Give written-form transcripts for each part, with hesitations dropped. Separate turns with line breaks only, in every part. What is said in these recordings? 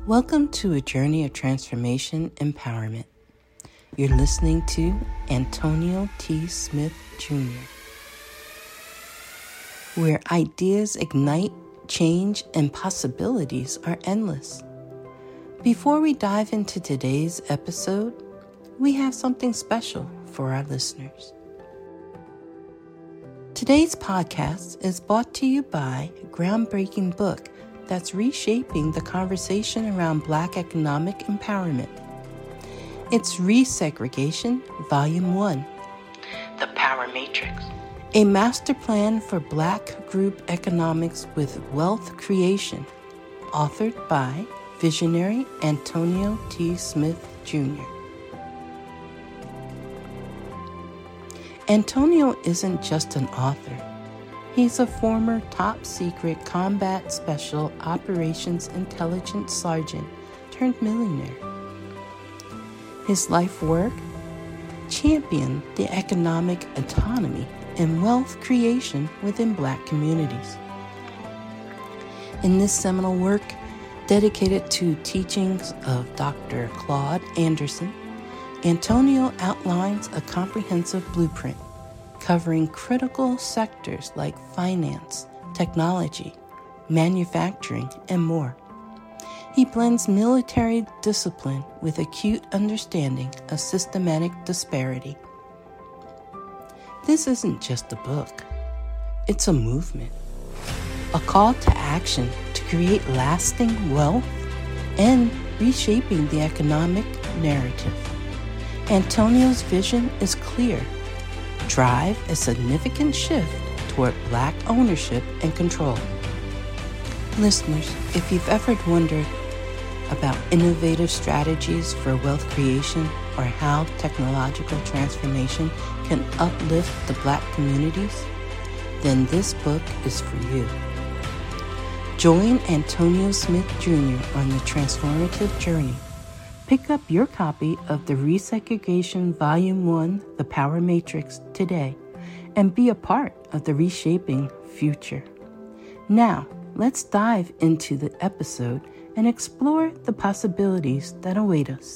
Welcome to a journey of transformation empowerment. You're listening to Antonio T. Smith Jr., where ideas ignite, change, and possibilities are endless. Before we dive into today's episode, we have something special for our listeners. Today's podcast is brought to you by a groundbreaking book that's reshaping the conversation around Black economic empowerment. It's Resegregation, Volume 1, The Power Matrix, a master plan for Black group economics with wealth creation, authored by visionary Antonio T. Smith Jr. Antonio isn't just an author. He's a former top-secret combat special operations intelligence sergeant turned millionaire. His life work championed the economic autonomy and wealth creation within Black communities. In this seminal work, dedicated to teachings of Dr. Claude Anderson, Antonio outlines a comprehensive blueprint covering critical sectors like finance, technology, manufacturing, and more. He blends military discipline with acute understanding of systematic disparity. This isn't just a book. It's a movement, a call to action to create lasting wealth and reshaping the economic narrative. Antonio's vision is clear. Drive a significant shift toward Black ownership and control. Listeners, if you've ever wondered about innovative strategies for wealth creation or how technological transformation can uplift the Black communities, then this book is for you. Join Antonio Smith Jr. on the transformative journey. Pick up your copy of the Resegregation Volume 1, The Power Matrix, today and be a part of the reshaping future. Now, let's dive into the episode and explore the possibilities that await us.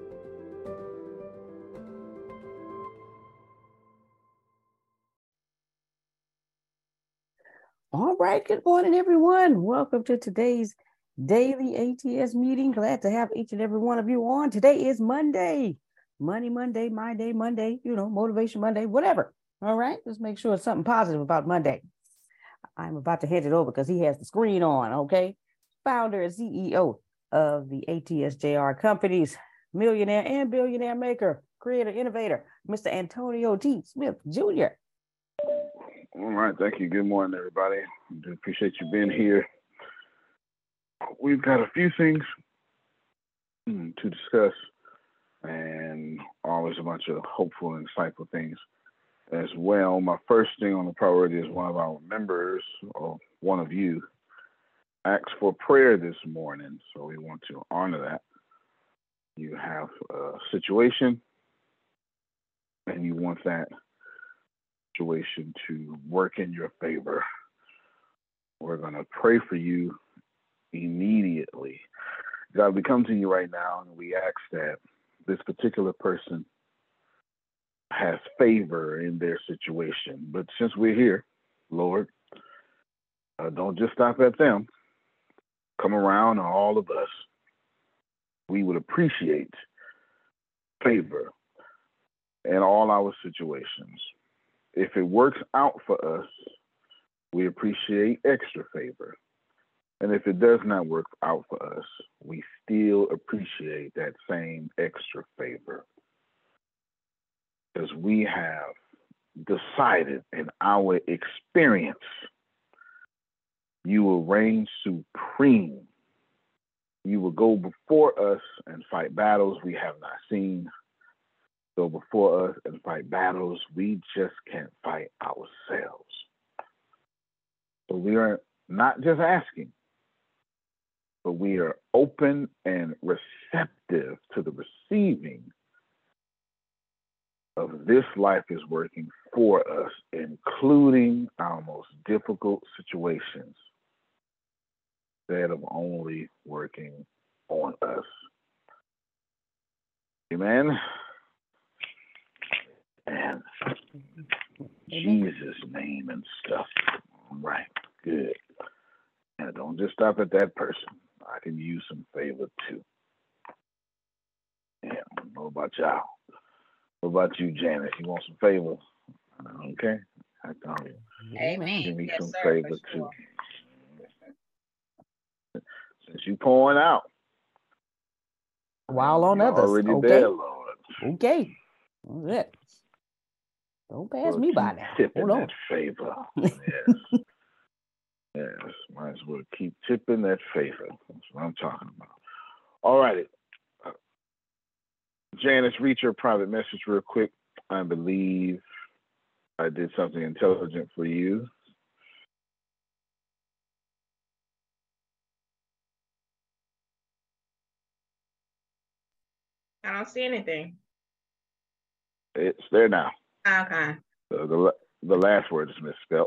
All right, good morning, everyone. Welcome to today's daily ATS meeting. Glad to have each and every one of you on. Today is Monday. Money Monday, My Day Monday, Motivation Monday, whatever. All right, let's make sure it's something positive about Monday. I'm about to hand it over because he has the screen on, okay? Founder and CEO of the ATSJR companies, millionaire and billionaire maker, creator, innovator, Mr. Antonio T. Smith Jr.
All right, thank you. Good morning, everybody. I do appreciate you being here. We've got a few things to discuss and always a bunch of hopeful and insightful things as well. My first thing on the priority is one of our members, or one of you, asked for prayer this morning, so we want to honor that. You have a situation and you want that situation to work in your favor. We're going to pray for you immediately. God, we come to you right now and we ask that this particular person has favor in their situation. But since we're here, Lord, don't just stop at them. Come around on all of us. We would appreciate favor in all our situations. If it works out for us, we appreciate extra favor. And if it does not work out for us, we still appreciate that same extra favor. Because we have decided in our experience, you will reign supreme. You will go before us and fight battles we have not seen. Go before us and fight battles we just can't fight ourselves. So we are not just asking, but we are open and receptive to the receiving of this life is working for us, including our most difficult situations, instead of only working on us. Amen. And Jesus' name and stuff. All right, good. And don't just stop at that person. I can use some favor too. Yeah, I don't know about y'all. What about you, Janice? You want some favor? Okay. I can
Amen.
give me
Yes,
some
sir,
favor
for
too.
sure.
Since you pouring out.
While on
you're
others.
already
Okay.
there, Lord.
Okay. That's it. Don't pass me by now.
Tipping
Hold on.
that favor. Yes. Yes. Might as well keep tipping that favor. That's what I'm talking about. All righty. Janice, read your private message real quick. I believe I did something intelligent for you.
I don't see anything.
It's there now.
Okay.
The last word is misspelled.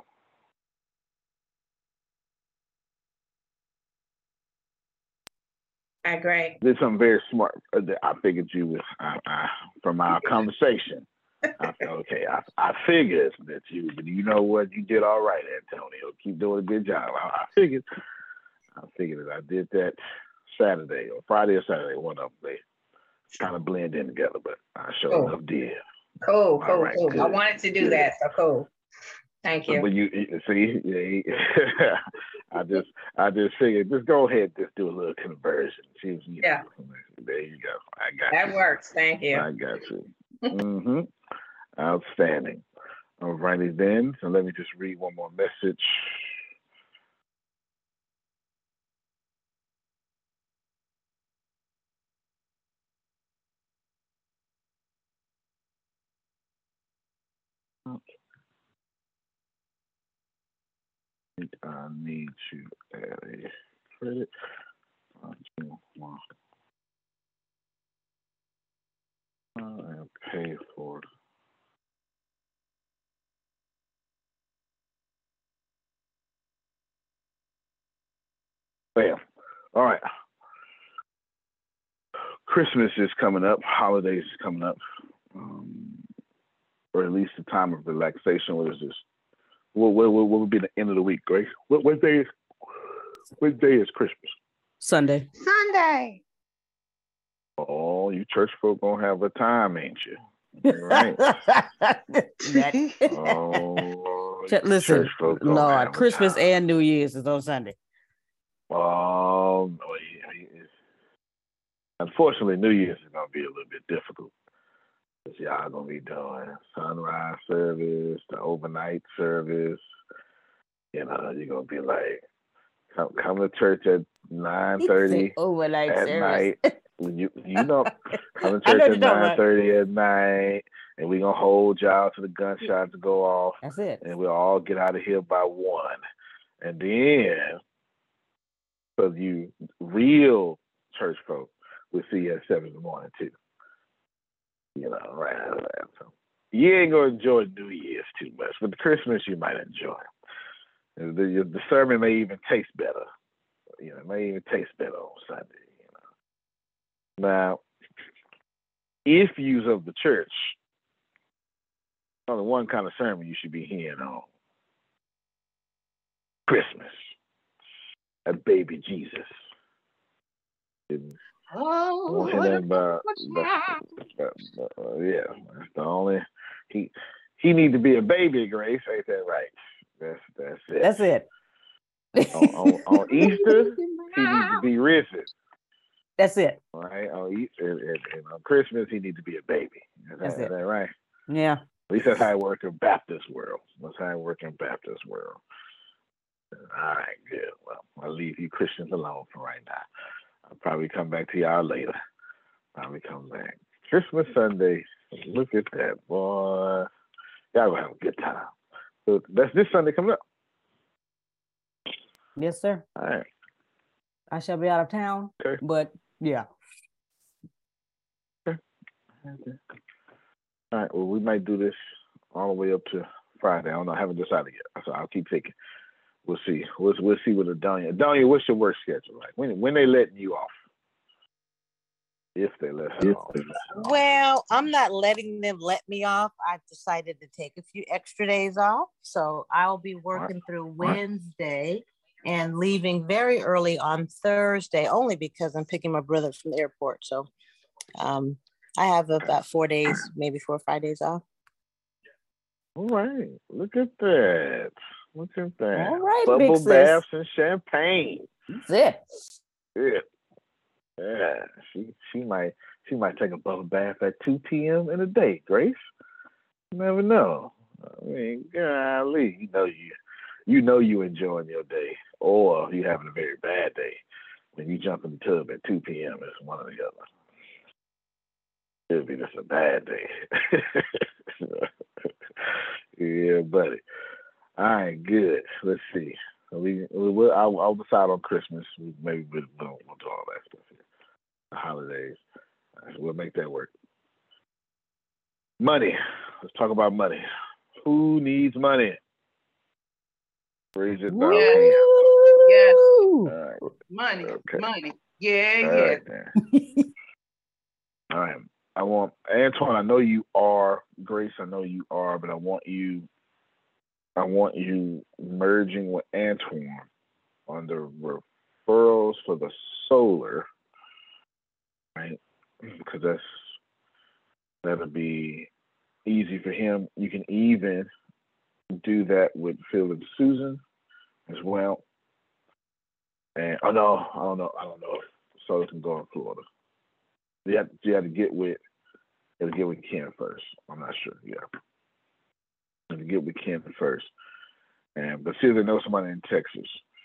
Great.
Did something very smart. I figured you was from our conversation. I said, okay, I figured that but you know what? You did all right, Antonio. Keep doing a good job. I figured that I did that Saturday or Friday or Saturday. One of them, they kind of blend in together, but I sure enough did.
Cool.
Right,
Cool.
good.
I wanted to do that, so cool. Thank you.
But you see, I just figured, just go ahead, just do a little conversion. See,
Yeah.
There you go. I got
That
you.
works. Thank you.
I got you. Outstanding. All righty then. So let me just read one more message. I need to add a credit. And pay for. Bam. All right. Christmas is coming up. Holidays is coming up. Or at least the time of relaxation. What is this? What would be the end of the week, Grace? What day is Christmas?
Sunday.
Oh, you church folk gonna have a time, ain't you? Right. Oh,
Listen,
church folk gonna
Lord,
have
Christmas
a time.
and New Year's is on Sunday.
Oh, yeah. Unfortunately, New Year's is gonna be a little bit difficult. Because y'all gonna be doing sunrise service, the overnight service. You know, you're gonna be like, come to church at 9:30
overnight
at
service.
night. You know, come to church at 9:30 at night, and we're gonna hold y'all to the gunshots go off.
That's it.
And we'll all get out of here by 1. And then, for you real church folk, we'll see you at 7 in the morning too. You know, right out of that. So you ain't gonna enjoy New Year's too much, but the Christmas you might enjoy. The sermon may even taste better. You know, it may even taste better on Sunday. You know. Now, if you's of the church, only one kind of sermon you should be hearing on Christmas, a baby Jesus. Won't hear nothing about yeah. That's the only he need to be a baby, Grace. Ain't that right? That's it.
That's it.
on Easter, he needs to be risen.
That's it.
Right? On Easter and on Christmas, he needs to be a baby. Is that right?
Yeah.
At least that's how it works in Baptist world. That's how it works in Baptist world. All right, good. Well, I'll leave you Christians alone for right now. I'll probably come back to y'all later. Probably come back. Christmas Sunday. Look at that, boy. Y'all gonna have a good time. So that's this Sunday coming up.
Yes, sir.
All right.
I shall be out of town,
okay.
But yeah.
Okay. All right. Well, we might do this all the way up to Friday. I don't know. I haven't decided yet, so I'll keep thinking. We'll see. We'll see with Adonia. Adonia, what's your work schedule like? When they letting you off? if they let her off.
Well, I'm not letting them let me off. I decided to take a few extra days off. So I'll be working through Wednesday and leaving very early on Thursday, only because I'm picking my brother from the airport. So I have about 4 days, maybe 4 or 5 days off.
All right. Look at that. Look at that.
All right,
Bubble
big sis.
baths and champagne.
Zip.
Yeah. She might take a bubble bath at 2 p.m. in a day, Grace. You never know. I mean, golly, you know you enjoying your day, or you having a very bad day when you jump in the tub at 2 p.m. It's one or the other. It'll be just a bad day. Yeah, buddy. All right, good. Let's see. I'll decide on Christmas. Maybe we'll do all that stuff here. The holidays. We'll make that work. Money. Let's talk about money. Who needs money? Raise it down.
Yes.
All right.
Money.
Okay.
Money. Yeah,
All
yeah.
right, then. All right. I want Antoine. I know you are. Grace, I know you are, but I want you merging with Antoine on the referrals for the solar, right? Because that'll be easy for him. You can even do that with Phil and Susan as well. And I don't know if solar can go in Florida. You have to get with Ken first. I'm not sure. Yeah. You have to get with Ken first. But see if they know somebody in Texas.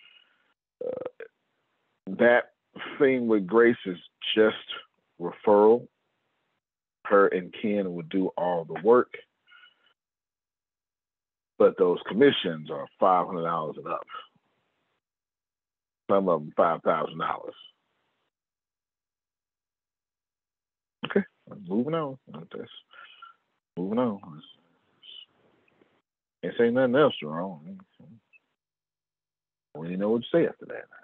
That thing with Grace is just referral. Her and Ken would do all the work. But those commissions are $500 and up. Some of them $5,000. Okay, moving on. Moving on. Can't say nothing else wrong. We didn't know what to say after that.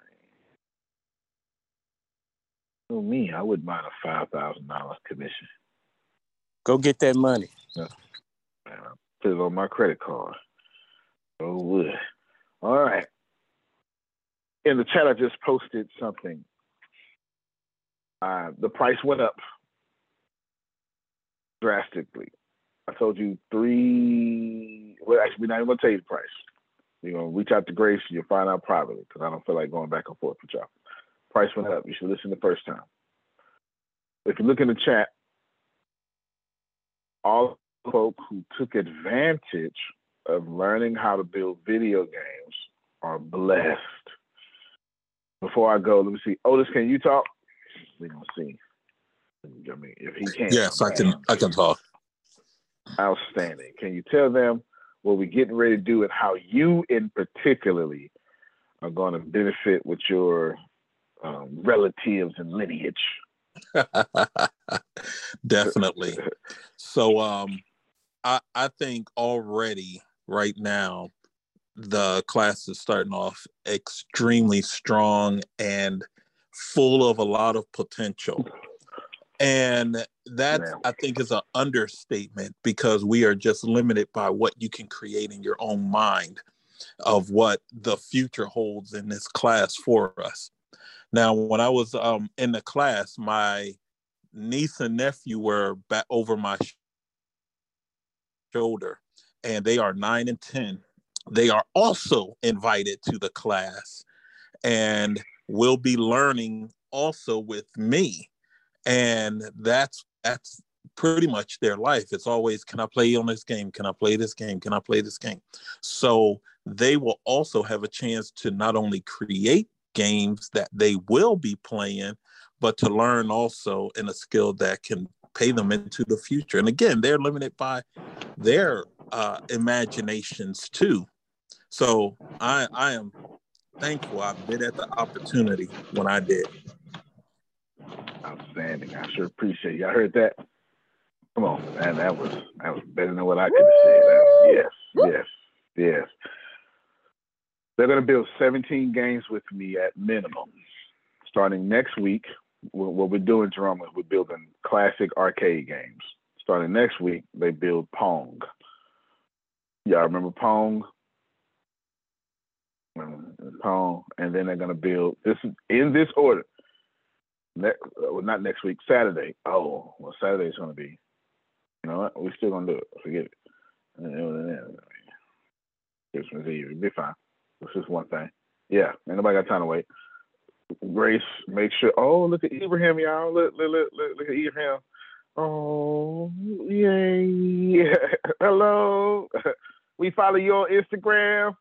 For me, I wouldn't mind a $5,000 commission.
Go get that money.
Yeah. Put it on my credit card. Oh, would. All right. In the chat, I just posted something. The price went up drastically. I told you well, actually, we're not even going to tell you the price. You're going to reach out to Grace and you'll find out privately because I don't feel like going back and forth with y'all. Price went up. You should listen the first time. If you look in the chat, all the folks who took advantage of learning how to build video games are blessed. Before I go, let me see. Otis, can you talk? We're going to see. I mean, if he can.
Yes, I can talk.
Outstanding. Can you tell them what we're getting ready to do and how you in particularly are going to benefit with your relatives and lineage?
Definitely. So I think already right now the class is starting off extremely strong and full of a lot of potential. And that, I think, is an understatement because we are just limited by what you can create in your own mind of what the future holds in this class for us. Now, when I was in the class, my niece and nephew were back over my shoulder, and they are 9 and 10. They are also invited to the class and will be learning also with me. And that's pretty much their life. It's always, can I play on this game? Can I play this game? Can I play this game? So they will also have a chance to not only create games that they will be playing, but to learn also in a skill that can pay them into the future. And again, they're limited by their imaginations too. So I am thankful I bit at the opportunity when I did.
Outstanding. I sure appreciate you. I heard that. Come on, man. That was better than what I could have said. Yes. They're going to build 17 games with me at minimum. Starting next week, what we're doing, Jerome, is we're building classic arcade games. Starting next week, they build Pong. Y'all remember Pong? Pong, and then they're gonna build this in this order. Not next week, Saturday. Oh, well, Saturday's gonna be. You know what? We're still gonna do it. Forget it. Christmas Eve, it'll be fine. It's just one thing. Yeah, ain't nobody got time to wait. Grace, make sure. Oh, look at Ibrahim, y'all. Look at Ibrahim. Oh, yay! Hello. We follow you on Instagram.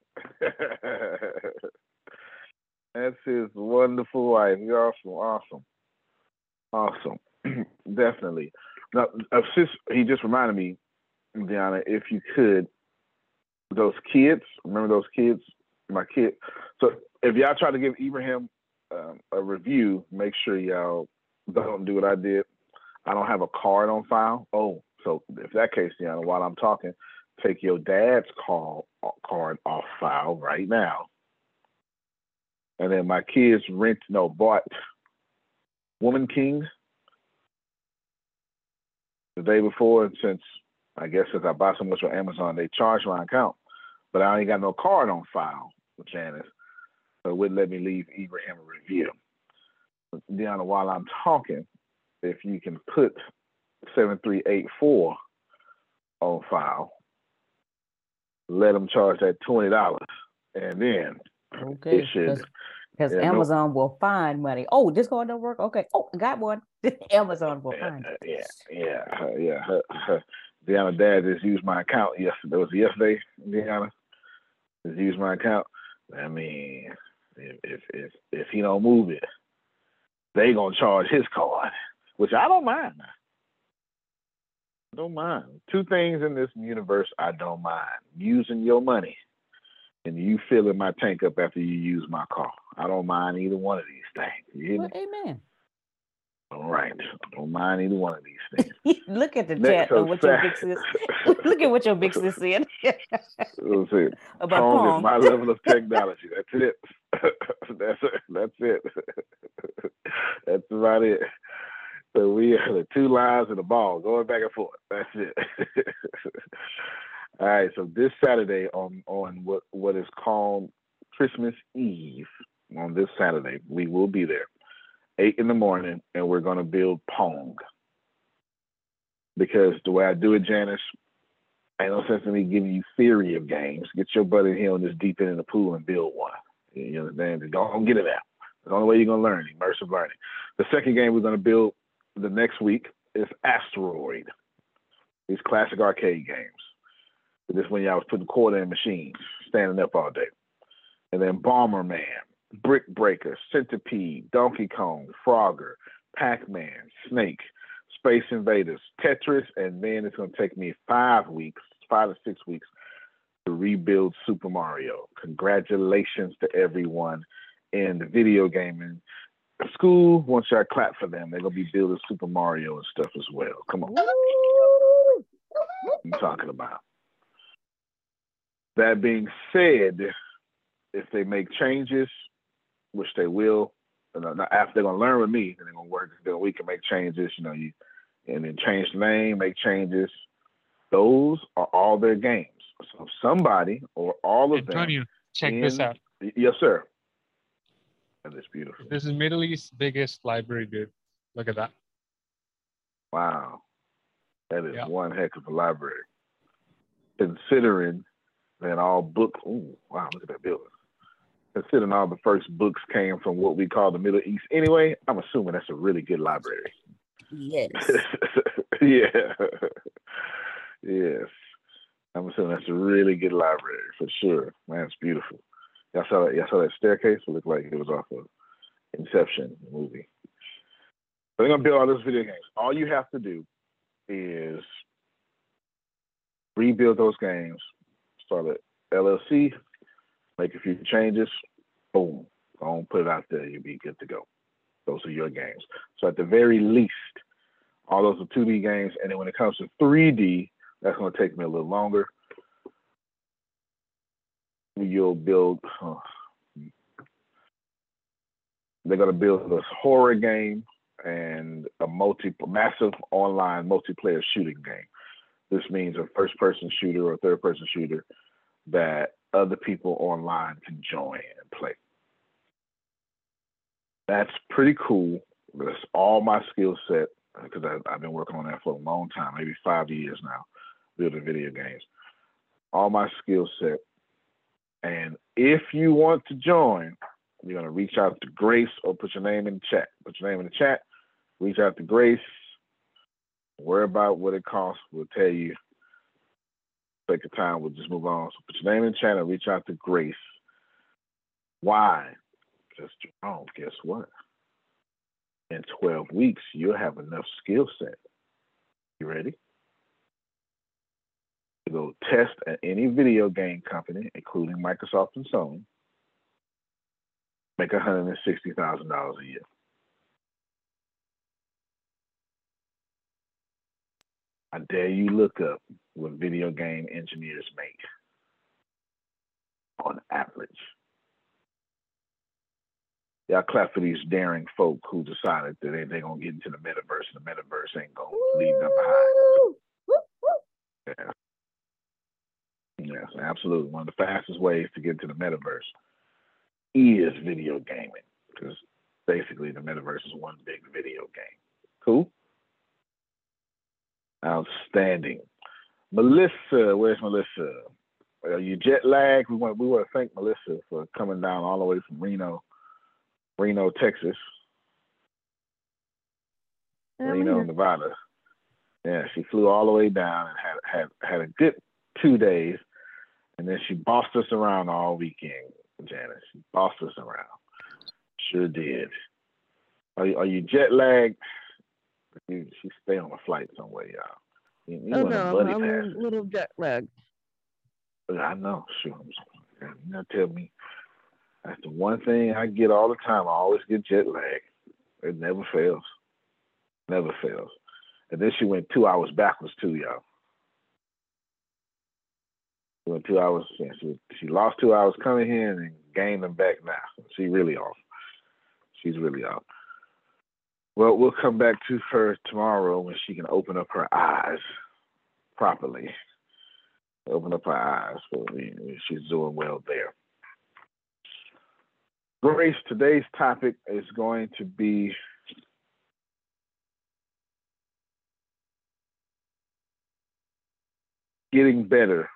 That's his wonderful wife. You're awesome. Definitely. Now, since he just reminded me, Deanna, if you could, those kids, remember those kids? My kid. So if y'all try to give Ibrahim a review, make sure y'all don't do what I did. I don't have a card on file. Oh, so if that case, Deanna, while I'm talking, take your dad's card off file right now. And then my kids bought Woman King the day before. And since I buy so much on Amazon, they charge my account. But I ain't got no card on file with Janice. So it wouldn't let me leave Ibrahim a review. But Deanna, while I'm talking, if you can put 7384 on file, let them charge that $20. And then
it should. Because Amazon will find money. Oh, this card don't work? Okay. Oh, I got one. Amazon will find it.
Yeah. Deanna, dad just used my account yesterday. Was it yesterday, Deanna? Just used my account. I mean, if he don't move it, they gonna charge his card, which I don't mind. I don't mind. Two things in this universe I don't mind: using your money and you filling my tank up after you use my car. I don't mind either one of these things. You hear me?
Amen.
All right. I don't mind either one of these things.
Look at the chat of what your big sis. Look at what your big sis said.
Let's see.
About
Pong is my level of technology. That's it. That's it. That's about it. So we are the two lines and the ball going back and forth. That's it. All right. So this Saturday on what is called Christmas Eve, on this Saturday, we will be there 8 a.m, and we're going to build Pong. Because the way I do it, Janice, ain't no sense in me giving you theory of games. Get your butt in here and just deep in the pool and build one. You understand? Don't get it out. The only way you're going to learn, immersive learning. The second game we're going to build the next week is Asteroid. These classic arcade games. This is when y'all was putting quarter in machines, standing up all day. And then Bomberman, Brick Breaker, Centipede, Donkey Kong, Frogger, Pac-Man, Snake, Space Invaders, Tetris, and then it's going to take me 5 to 6 weeks to rebuild Super Mario. Congratulations to everyone in the video gaming school. Once y'all clap for them, they're going to be building Super Mario and stuff as well. Come on. What I'm talking about. That being said, if they make changes, which they will, after they're going to learn with me, and they're going to work, then we can make changes, and then change the name, make changes. Those are all their games. So somebody or all of
Antonio, check this out.
Yes, sir. That is beautiful.
This is Middle East's biggest library, dude. Look at that.
Wow. That is one heck of a library. Considering that all books, wow, look at that building. Considering all the first books came from what we call the Middle East anyway, I'm assuming that's a really good library.
Yes.
Yeah. Yes. I'm assuming that's a really good library for sure. Man, it's beautiful. Y'all saw that staircase? It looked like it was off of Inception movie. But they're gonna build all those video games. All you have to do is rebuild those games, start an LLC, make a few changes, boom, go put it out there, you'll be good to go. Those are your games. So at the very least, all those are 2D games, and then when it comes to 3D, that's going to take me a little longer. You'll build, they're going to build this horror game and a massive online multiplayer shooting game. This means a first-person shooter or third-person shooter that other people online can join and play. That's pretty cool. That's all my skill set, because I've been working on that for a long time, maybe 5 years now, building video games. All my skill set. And if you want to join, you're going to reach out to Grace or put your name in the chat. Put your name in the chat. Reach out to Grace. Worry about what it costs. We'll tell you. Take your time. We'll just move on. So put your name in the chat and reach out to Grace. Why? Because, Jerome, guess what? In 12 weeks, you'll have enough skill set. You ready? To go test at any video game company, including Microsoft and Sony, make $160,000 a year. I dare you look up what video game engineers make on average. Y'all clap for these daring folk who decided that they're going to get into the metaverse, and the metaverse ain't going to leave them behind. Yeah. Yes, absolutely. One of the fastest ways to get to the metaverse is video gaming, because basically the metaverse is one big video game. Cool? Outstanding. Melissa, where's Melissa? Are you jet lagged? We want to thank Melissa for coming down all the way from Reno, Texas. Reno, Nevada. Yeah, she flew all the way down and had a good 2 days, and then she bossed us around all weekend, Janice. She bossed us around. Sure did. Are you jet lagged? She stay on a flight somewhere, y'all. You
no, I'm a little jet lagged.
I know, sure. You know, tell me. That's the one thing I get all the time. I always get jet lag. It never fails. Never fails. And then she went 2 hours backwards too, y'all. She went 2 hours. She lost 2 hours coming here and gained them back now. She's really off. She's really off. Well, we'll come back to her tomorrow when she can open up her eyes properly. Open up her eyes. So she's doing well there. Grace, today's topic is going to be getting better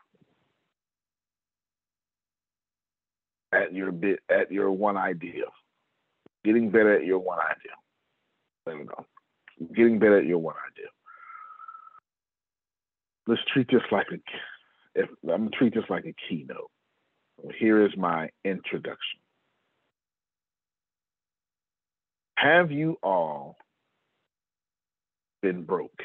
at your one idea. Getting better at your one idea. There we go. Getting better at your one idea. Let's treat this like I'm gonna treat this like a keynote. Here is my introduction. Have you all been broke?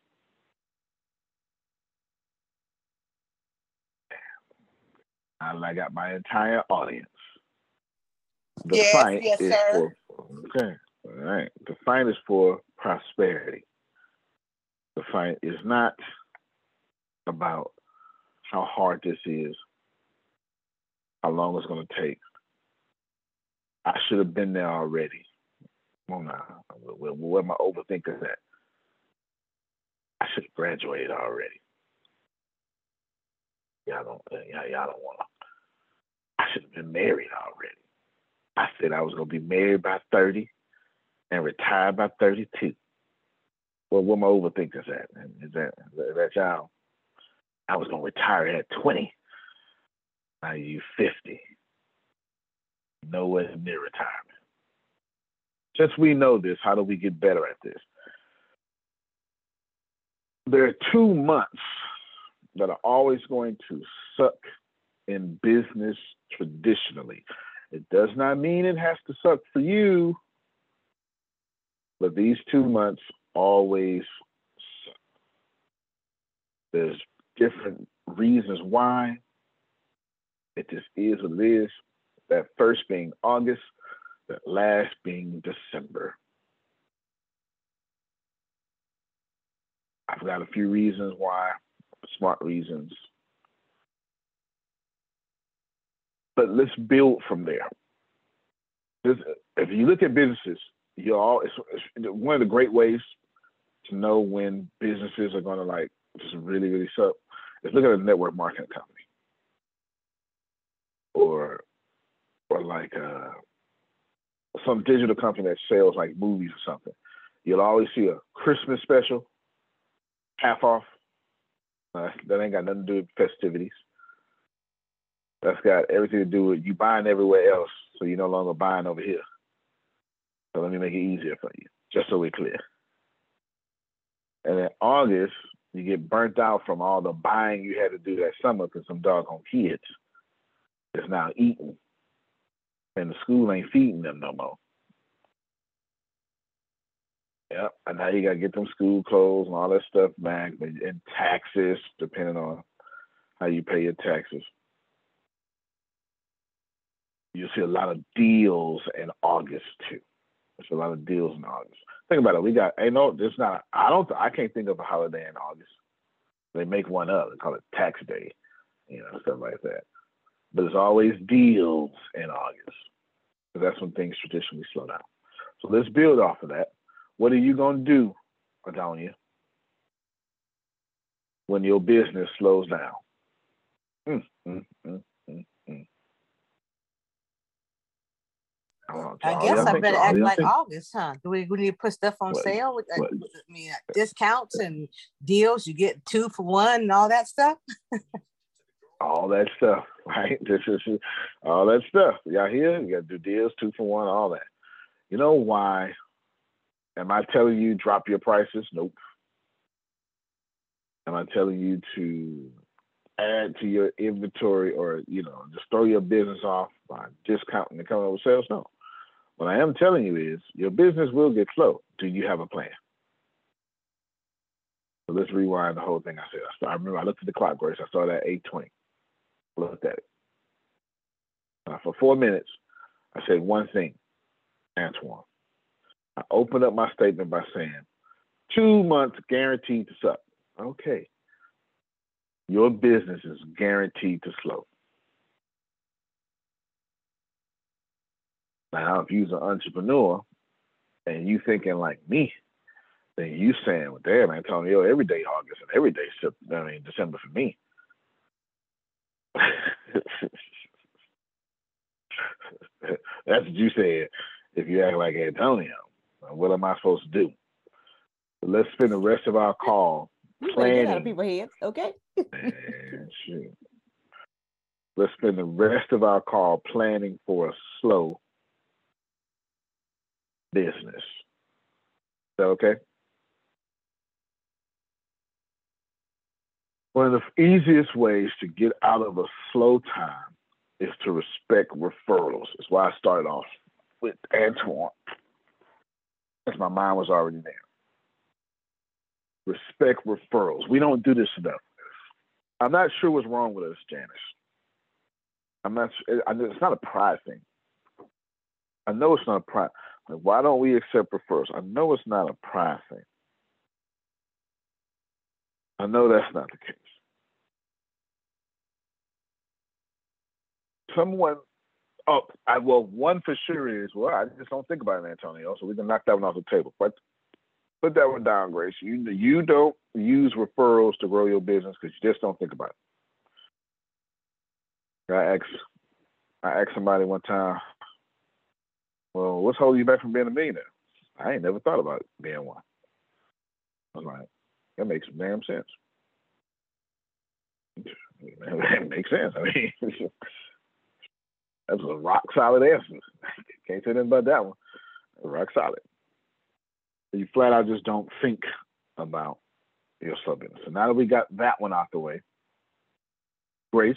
I got my entire audience. The fight is sir. Okay. All right. The fight is for prosperity. The fight is not about how hard this is, how long it's going to take. I should have been there already. Come on now. Where my overthinkers at? I should have graduated already. Y'all don't want to. I should have been married already. I said I was going to be married by 30 and retired by 32. Well, where my overthinkers at? Is that y'all? I was going to retire at 20. Now you 50. Nowhere near retirement. Since we know this, how do we get better at this? There are 2 months that are always going to suck in business traditionally. It does not mean it has to suck for you, but these 2 months always suck. There's different reasons why. It just is what it is. That first being August, that last being December. I've got a few reasons why, smart reasons. But let's build from there. If you look at businesses, it's one of the great ways to know when businesses are going to like just really, really suck is look at a network marketing company or like some digital company that sells like movies or something. You'll always see a Christmas special, half off. That ain't got nothing to do with festivities. That's got everything to do with you buying everywhere else, so you're no longer buying over here. So let me make it easier for you, just so we're clear. And in August, you get burnt out from all the buying you had to do that summer because some doggone kids is now eating, and the school ain't feeding them no more. Yep, and now you got to get them school clothes and all that stuff back, and taxes, depending on how you pay your taxes. You'll see a lot of deals in August too. There's a lot of deals in August. Think about it. We got, I can't think of a holiday in August. They make one up. They call it Tax Day, stuff like that. But there's always deals in August. So that's when things traditionally slow down. So let's build off of that. What are you going to do, Adonia, when your business slows down?
I guess I better act like August, huh? Do we need to put stuff on sale with discounts and deals? You get 2 for 1 and all that stuff.
All that stuff, right? This is all that stuff. Y'all here? You got to do deals, 2 for 1, all that. You know why? Am I telling you drop your prices? Nope. Am I telling you to add to your inventory or just throw your business off by discounting and coming up with sales? No. What I am telling you is your business will get slow. Do you have a plan? So let's rewind the whole thing I said. I remember I looked at the clock, Grace. I saw that 8:20. Looked at it. For 4 minutes, I said one thing, Antoine. I opened up my statement by saying, 2 months guaranteed to suck. Okay. Your business is guaranteed to slow. Now, if you're an entrepreneur and you thinking like me, then you saying, well, damn, Antonio, every day August and every day December for me. That's what you said. If you act like Antonio, what am I supposed to do? So let's spend the rest of our call planning.
Get out of people's heads, okay?
Man, shoot. Let's spend the rest of our call planning for a slow business. Is that okay? One of the easiest ways to get out of a slow time is to respect referrals. That's why I started off with Antoine, because my mind was already there. Respect referrals. We don't do this enough. I'm not sure what's wrong with us, Janice. I'm not sure. It's not a pride thing. I know it's not a pride. Like, why don't we accept referrals? I know it's not a pride thing. I know that's not the case. One for sure is, I just don't think about it, Antonio, so we can knock that one off the table. But put that one down, Grace. You don't use referrals to grow your business because you just don't think about it. I asked somebody one time, well, what's holding you back from being a millionaire? I ain't never thought about being one. I was like, that makes some damn sense. That makes sense. I mean, that was a rock solid answer. Can't say anything about that one. Rock solid. You flat out just don't think about your slow business. So now that we got that one out the way, Grace,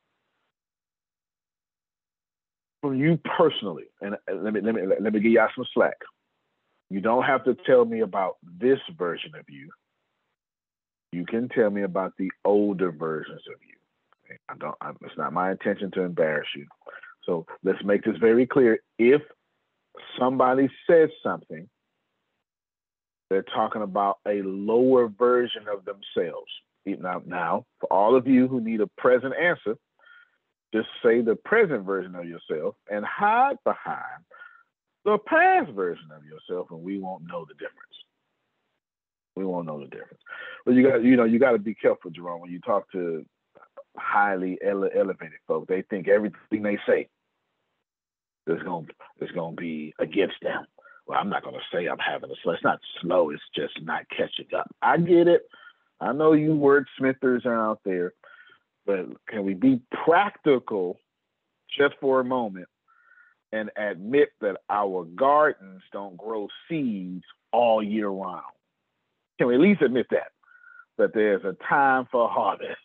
from you personally, and let me give y'all some slack. You don't have to tell me about this version of you. You can tell me about the older versions of you. It's not my intention to embarrass you. So let's make this very clear. If somebody says something, they're talking about a lower version of themselves. Now, for all of you who need a present answer, just say the present version of yourself and hide behind the past version of yourself, and we won't know the difference. We won't know the difference. But you got to be careful, Jerome, when you talk to highly elevated folk. They think everything they say is going to be against them. Well, I'm not going to say I'm having a slow. It's not slow. It's just not catching up. I get it. I know you wordsmithers are out there, but can we be practical just for a moment and admit that our gardens don't grow seeds all year round? Can we at least admit that there's a time for harvest?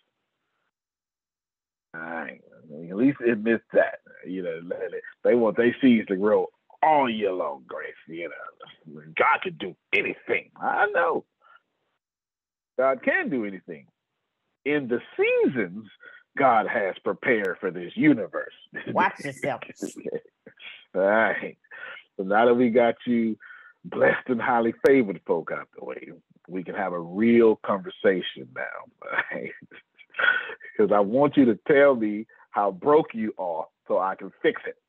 All right, at least admit that. They want their seeds to grow all year long, Grace. God can do anything. I know. God can do anything. In the seasons God has prepared for this universe.
Watch yourself.
All right. So now that we got you blessed and highly favored folk out the way, we can have a real conversation now. Right? Because I want you to tell me how broke you are so I can fix it.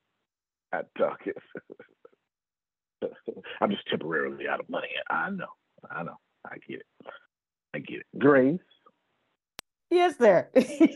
I'm just temporarily out of money. I know. I get it. Grace.
Yes, sir.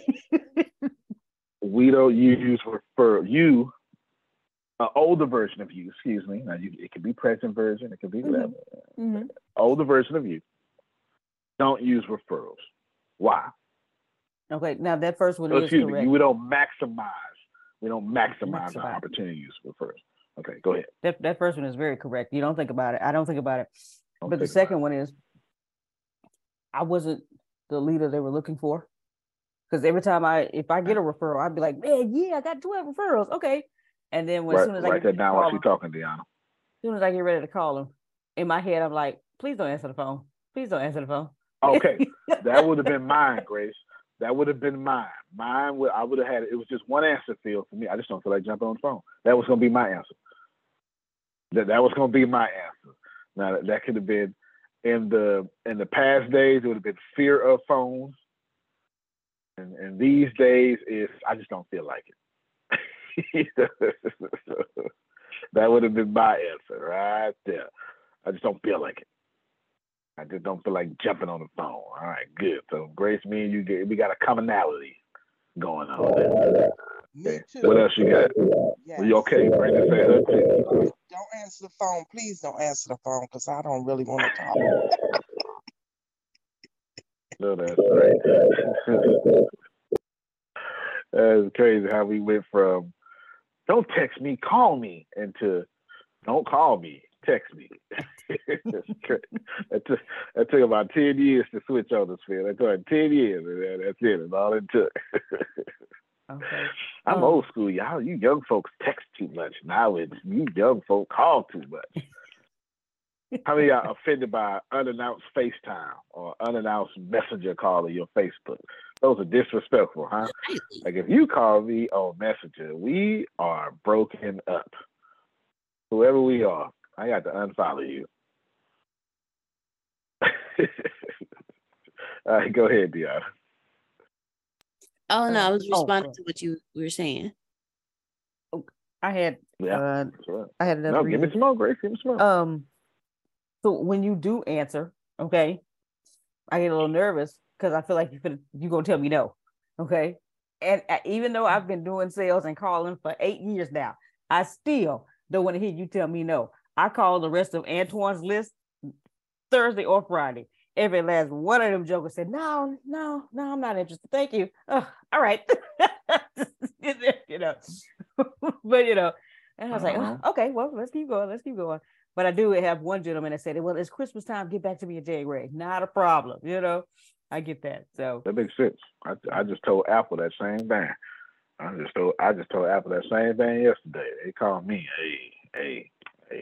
We don't use refer you, an older version of you, excuse me. Now it can be present version, it can be whatever.
Mm-hmm.
Older version of you. Don't use referrals. Why?
Okay, now that first one is
excuse
correct.
me, we don't maximize our opportunities for first. Okay, go ahead.
That first one is very correct. You don't think about it. I don't think about it. But the second one is, I wasn't the leader they were looking for. Because every time if I get a referral, I'd be like, man, yeah, I got 12 referrals. Okay. And then as soon as I get ready to call
while she's talking, Deanna.
As soon as I get ready to call them, in my head, I'm like, please don't answer the phone. Please don't answer the phone.
Okay. That would have been mine, Grace. That would have been mine. I would have had it. It was just one answer field for me. I just don't feel like jumping on the phone. That was going to be my answer. That was going to be my answer. Now that could have been in the past days. It would have been fear of phones, and these days is I just don't feel like it. That would have been my answer right there. I just don't feel like it. I just don't feel like jumping on the phone. All right, good. So Grace, me and you, we got a commonality going on there.
Me too.
What else you got?
Yes.
Are you okay? Brandon said her too.
Don't answer the phone. Please don't answer the phone because I don't really want to talk.
No, that's right. That's crazy how we went from don't text me, call me, into don't call me, text me. That took about 10 years to switch on this field. That took 10 years, and that's it. That's all it took.
Okay.
I'm old school, y'all. You young folks text too much. Now it's you young folk call too much. How many of y'all offended by unannounced FaceTime or unannounced messenger call on your Facebook? Those are disrespectful, huh? Like if you call me on Messenger, we are broken up. Whoever we are, I got to unfollow you. All right, go ahead, Deanna.
Oh no, I was responding to what you were saying.
I had
right.
I had another.
No, give me some more, Grace. Give me some more.
So when you do answer, okay, I get a little nervous because I feel like you're gonna tell me no, okay. And even though I've been doing sales and calling for 8 years now, I still don't want to hear you tell me no. I call the rest of Antoine's list Thursday or Friday. Every last one of them jokers said, no, I'm not interested. Thank you. Oh, all right. But and I was like, oh, okay, well, let's keep going. But I do have one gentleman that said, well, it's Christmas time. Get back to me in January. Not a problem. I get that. So
that makes sense. I just told Apple that same thing. I just told Apple that same thing yesterday. They called me, hey.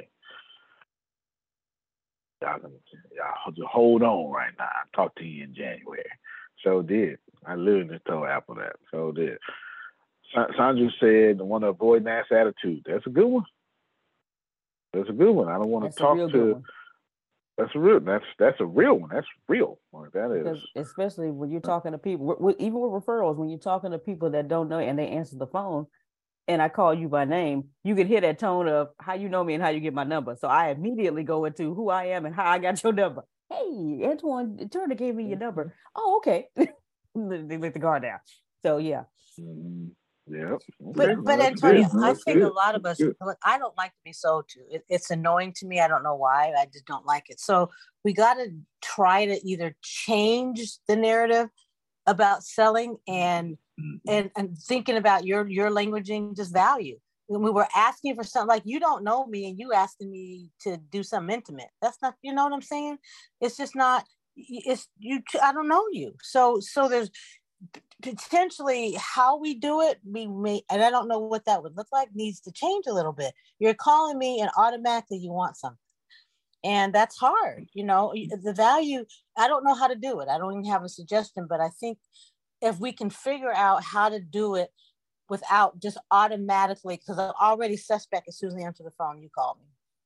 Y'all just hold on right now. I'll talk to you in January. So did. I literally just told Apple that. So did. Sandra said, want to avoid an ass attitude. That's a good one. I don't want to talk to. That's a real. That's a real one. That's real. Like that is.
Because especially when you're talking to people, even with referrals, when you're talking to people that don't know and they answer the phone, and I call you by name, you can hear that tone of how you know me and how you get my number. So I immediately go into who I am and how I got your number. Hey, Antoine Turner gave me your number. Oh, okay. They let the guard down. So yeah.
Yeah.
But Antonio, I think a lot of us, I don't like to be sold to. It's annoying to me. I don't know why. I just don't like it. So we got to try to either change the narrative about selling and thinking about your languaging, just value. When we were asking for something like, you don't know me and you asking me to do something intimate. That's not, you know what I'm saying? It's just not, it's you, I don't know you. So there's potentially how we do it, we may, and I don't know what that would look like, needs to change a little bit. You're calling me and automatically you want something. And that's hard, you know, the value, I don't know how to do it. I don't even have a suggestion, but I think if we can figure out how to do it without just automatically, because I'm already suspect as soon as I answer the phone, you call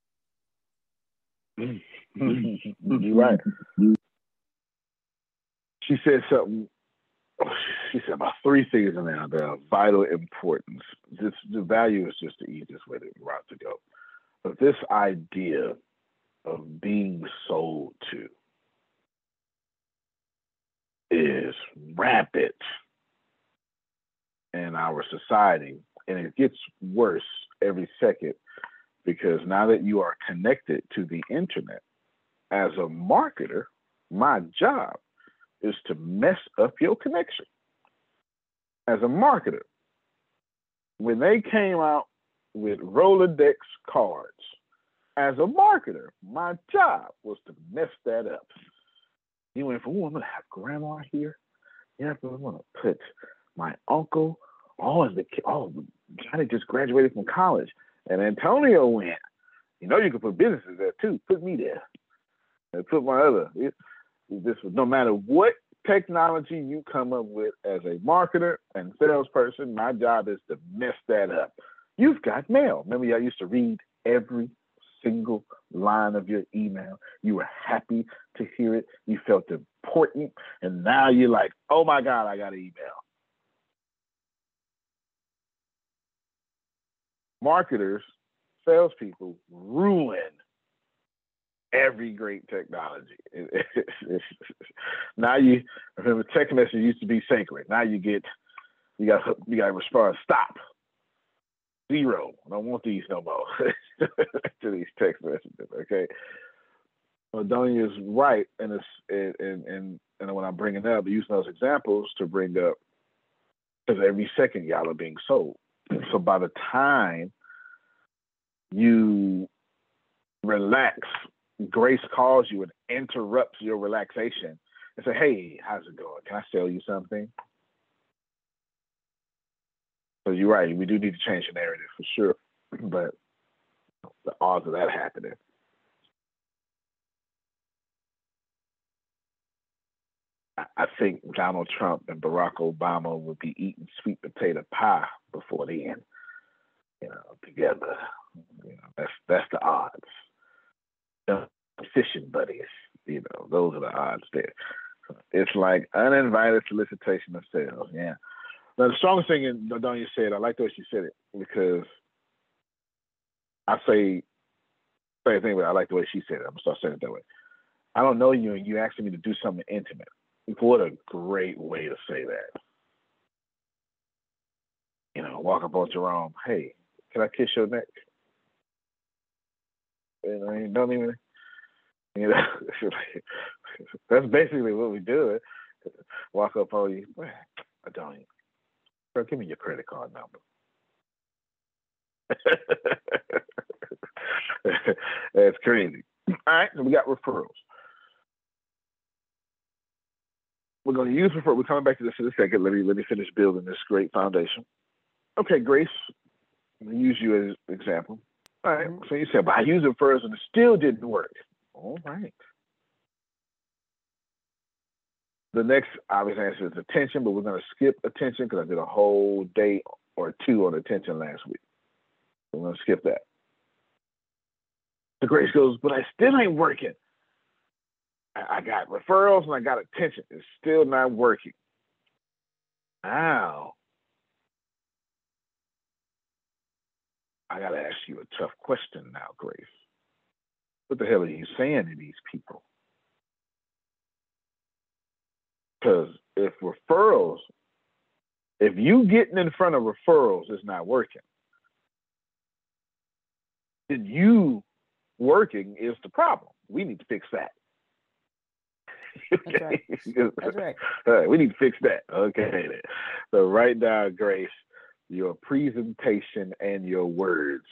me. You're right. She said something. She said about 3 things in there that are vital importance. The value is just the easiest way route to go. But this idea of being sold to is rampant in our society, and it gets worse every second because now that you are connected to the internet, as a marketer, my job is to mess up your connection. As a marketer, when they came out with Rolodex cards, as a marketer, my job was to mess that up. You went from, I'm going to have grandma here. Yeah, I'm going to put my uncle. Johnny just graduated from college. And Antonio went. You know, you can put businesses there too. Put me there. And put my other. No matter what technology you come up with as a marketer and salesperson, my job is to mess that up. You've got mail. Remember, y'all used to read every single line of your email. You were happy to hear it. You felt important. And now you're like, oh my God, I got an email. Marketers, salespeople ruin every great technology. Now you remember text message used to be sacred. Now you got to respond, stop. 0. I don't want these no more to these text messages. Okay. Well, Donia is right, and when I'm bringing up, using those examples to bring up, because every second y'all are being sold. So by the time you relax, Grace calls you and interrupts your relaxation and say, "Hey, how's it going? Can I sell you something?" So you're right. We do need to change the narrative for sure, but the odds of that happening. I think Donald Trump and Barack Obama would be eating sweet potato pie before the end, together. That's the odds. Fishing buddies, those are the odds there. It's like uninvited solicitation of sales. Yeah. Now, the strongest thing in Donia said, I like the way she said it, because I say same thing, but I like the way she said it. I'm going to start saying it that way. I don't know you, and you asking me to do something intimate. What a great way to say that. Walk up on Jerome, hey, can I kiss your neck? Don't even, that's basically what we do. Walk up on you, I don't even. Bro, give me your credit card number. That's crazy. All right, so we got referrals. We're going to use referrals. We're coming back to this in a second. Let me finish building this great foundation. Okay, Grace, I'm going to use you as an example. All right, so you said, but I used referrals and it still didn't work. All right. The next obvious answer is attention, but we're going to skip attention because I did a whole day or 2 on attention last week. So we're going to skip that. The Grace goes, but I still ain't working. I got referrals and I got attention. It's still not working. Wow. I got to ask you a tough question now, Grace. What the hell are you saying to these people? Because if you getting in front of referrals is not working, then you working is the problem. We need to fix that.
That's right. That's right.
All right, we need to fix that. Okay, then. So write down, Grace, your presentation and your words.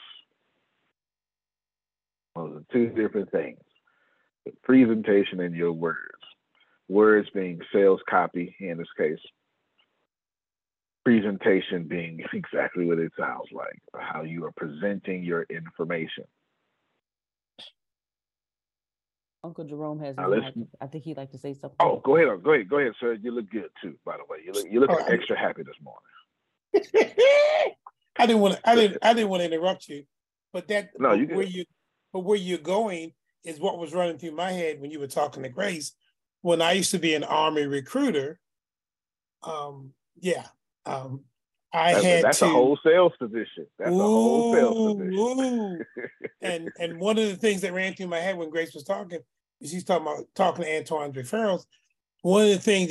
Those are two different things. The presentation and your words. Words being sales copy in this case. Presentation being exactly what it sounds like, how you are presenting your information.
Uncle Jerome has. I think he'd like to say something.
Oh, go ahead, sir. You look good too, by the way. You look extra happy this morning.
I didn't want to interrupt you, but where you're going is what was running through my head when you were talking to Grace. When I used to be an Army recruiter, that's a
whole sales position. That's a whole sales position.
And one of the things that ran through my head when Grace was talking, she's talking to Antoine's referrals. One of the things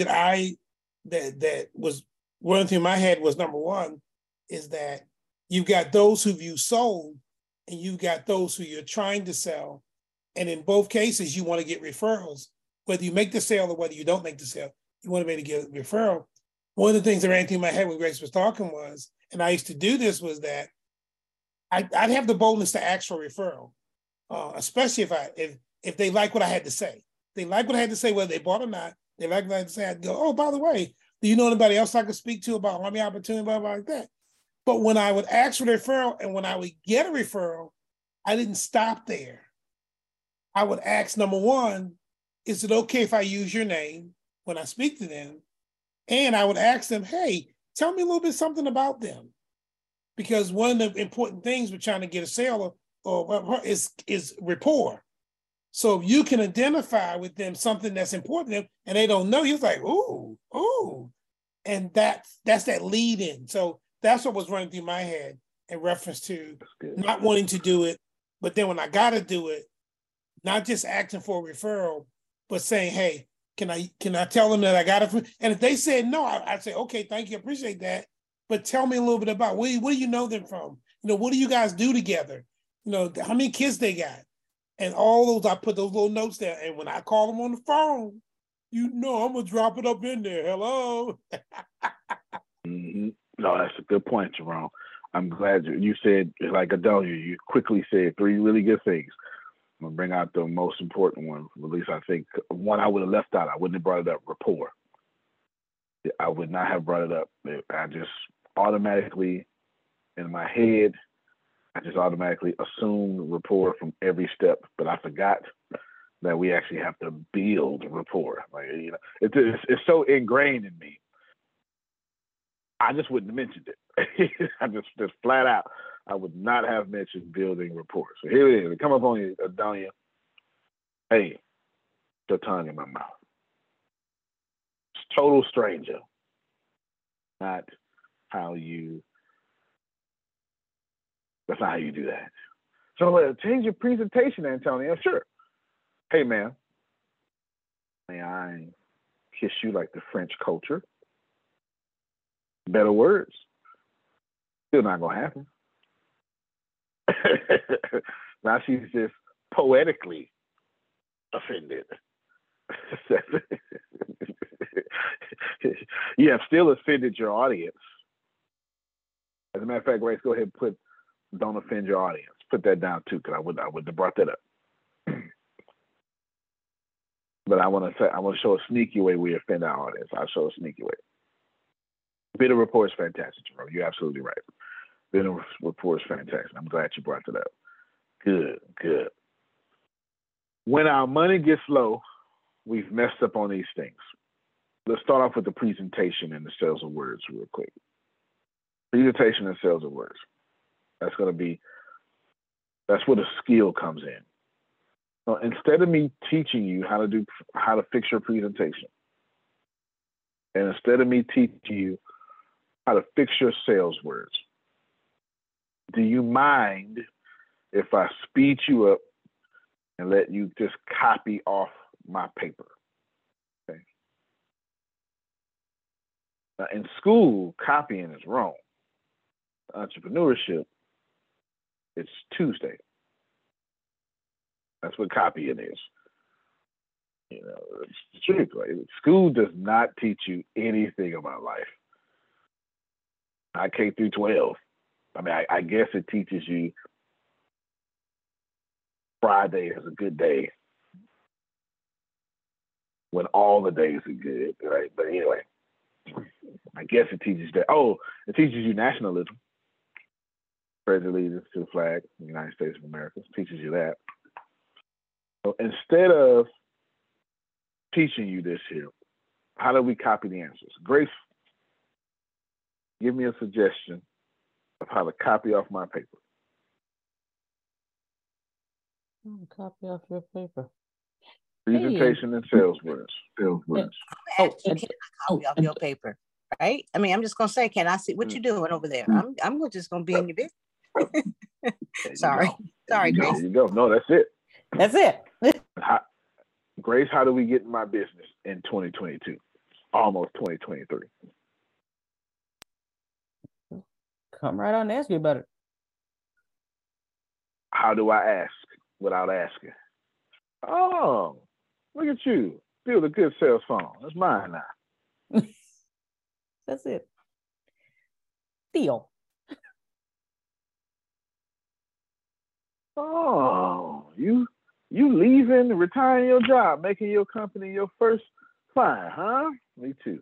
that was running through my head was, number one, is that you've got those who you sold and you've got those who you're trying to sell. And in both cases, you want to get referrals. Whether you make the sale or whether you don't make the sale, you want to be able to get a referral. One of the things that ran through my head when Grace was talking was, and I used to do this, was that I'd have the boldness to ask for a referral, especially if they like what I had to say. They like what I had to say, whether they bought or not. They like what I had to say. I'd go, oh, by the way, do you know anybody else I could speak to about Army opportunity, blah, blah, like that? But when I would ask for the referral and when I would get a referral, I didn't stop there. I would ask, number one, is it okay if I use your name when I speak to them? And I would ask them, hey, tell me a little bit something about them. Because one of the important things we're trying to get a sale is rapport. So if you can identify with them something that's important to them and they don't know, you're like, ooh. And that's that lead in. So that's what was running through my head in reference to not wanting to do it. But then when I got to do it, not just asking for a referral, but saying, hey, can I tell them that I got it? And if they said no, I'd say, okay, thank you, appreciate that. But tell me a little bit about where do you know them from? What do you guys do together? How many kids they got? And all those, I put those little notes there. And when I call them on the phone, I'm going to drop it up in there. Hello.
Mm-hmm. No, that's a good point, Jerome. I'm glad you said, like Adelia, you quickly said 3 really good things. I'm going to bring out the most important one. At least I think one I would have left out. I wouldn't have brought it up, rapport. I would not have brought it up. I just automatically, in my head, assumed rapport from every step, but I forgot that we actually have to build rapport. It's so ingrained in me. I just wouldn't have mentioned it. I just flat out, I would not have mentioned building rapport. So here it is. Come up on you, Adonia. Hey, your tongue in my mouth. It's total stranger. Not how you. That's not how you do that. So change your presentation, Antonio. Sure. Hey, man. May I kiss you like the French culture? Better words. Still not gonna happen. Now she's just poetically offended. You have still offended your audience. As a matter of fact, Grace, go ahead and put "don't offend your audience." Put that down too, because I wouldn't have brought that up. But I want to show a sneaky way we offend our audience. I'll show a sneaky way. Bit of rapport is fantastic, Jerome. You're absolutely right. Bit of rapport is fantastic. I'm glad you brought that up. Good. When our money gets low, we've messed up on these things. Let's start off with the presentation and the sales of words real quick. Presentation and sales of words. That's where the skill comes in. So instead of me teaching you how to fix your presentation, and instead of me teaching you how to fix your sales words, do you mind if I speed you up and let you just copy off my paper? Okay. Now, in school, copying is wrong. Entrepreneurship, it's Tuesday. That's what copying is. You know, it's the truth. Right? School does not teach you anything about life. Not K through 12. I mean, I guess it teaches you Friday is a good day when all the days are good, right? But anyway, I guess it teaches that. Oh, it teaches you nationalism. Pledge allegiance to the flag of the United States of America. It teaches you that. So instead of teaching you this here, how do we copy the answers? Grace, give me a suggestion of how to copy off my paper.
Copy off your paper.
Presentation and sales words.
You cannot copy off your paper, right? I mean, I'm just gonna say, can I see what you're doing over there? I'm just gonna be in your business. Sorry, Grace.
There you go. No, that's it.
That's it.
Grace, how do we get in my business in 2022? Almost 2023.
Come right on and ask you about it.
How do I ask without asking? Oh, look at you. Build a good sales funnel. That's mine now.
That's it. Deal.
Oh, you leaving, retiring your job, making your company your first client, huh? Me too.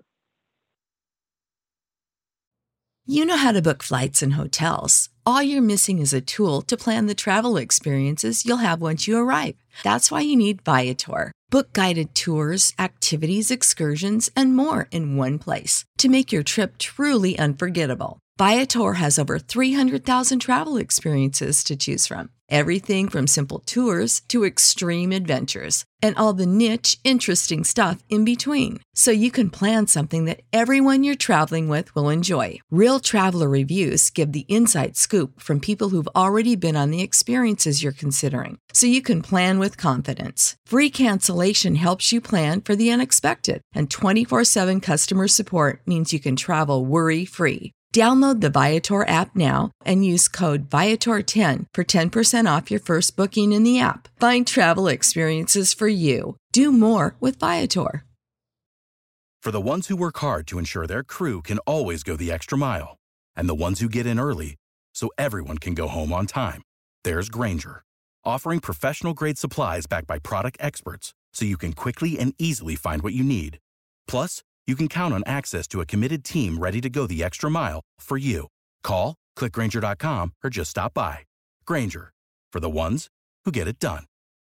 You know how to book flights and hotels. All you're missing is a tool to plan the travel experiences you'll have once you arrive. That's why you need Viator. Book guided tours, activities, excursions, and more in one place to make your trip truly unforgettable. Viator has over 300,000 travel experiences to choose from. Everything from simple tours to extreme adventures and all the niche, interesting stuff in between. So you can plan something that everyone you're traveling with will enjoy. Real traveler reviews give the inside scoop from people who've already been on the experiences you're considering. So you can plan with confidence. Free cancellation helps you plan for the unexpected. And 24/7 customer support means you can travel worry-free. Download the Viator app now and use code Viator10 for 10% off your first booking in the app. Find travel experiences for you. Do more with Viator.
For the ones who work hard to ensure their crew can always go the extra mile, and the ones who get in early so everyone can go home on time, there's Grainger, offering professional-grade supplies backed by product experts so you can quickly and easily find what you need. Plus, you can count on access to a committed team ready to go the extra mile for you. Call, click Grainger.com, or just stop by. Grainger, for the ones who get it done.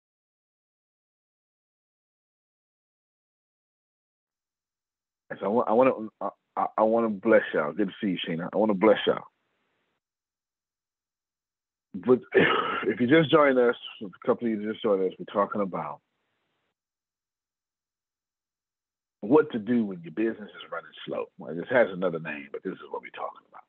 So I want to bless y'all. Good to see you, Sheena. I want to bless y'all. But if you just joined us, a couple of you just joined us, we're talking about what to do when your business is running slow. Well, this has another name, but this is what we're talking about.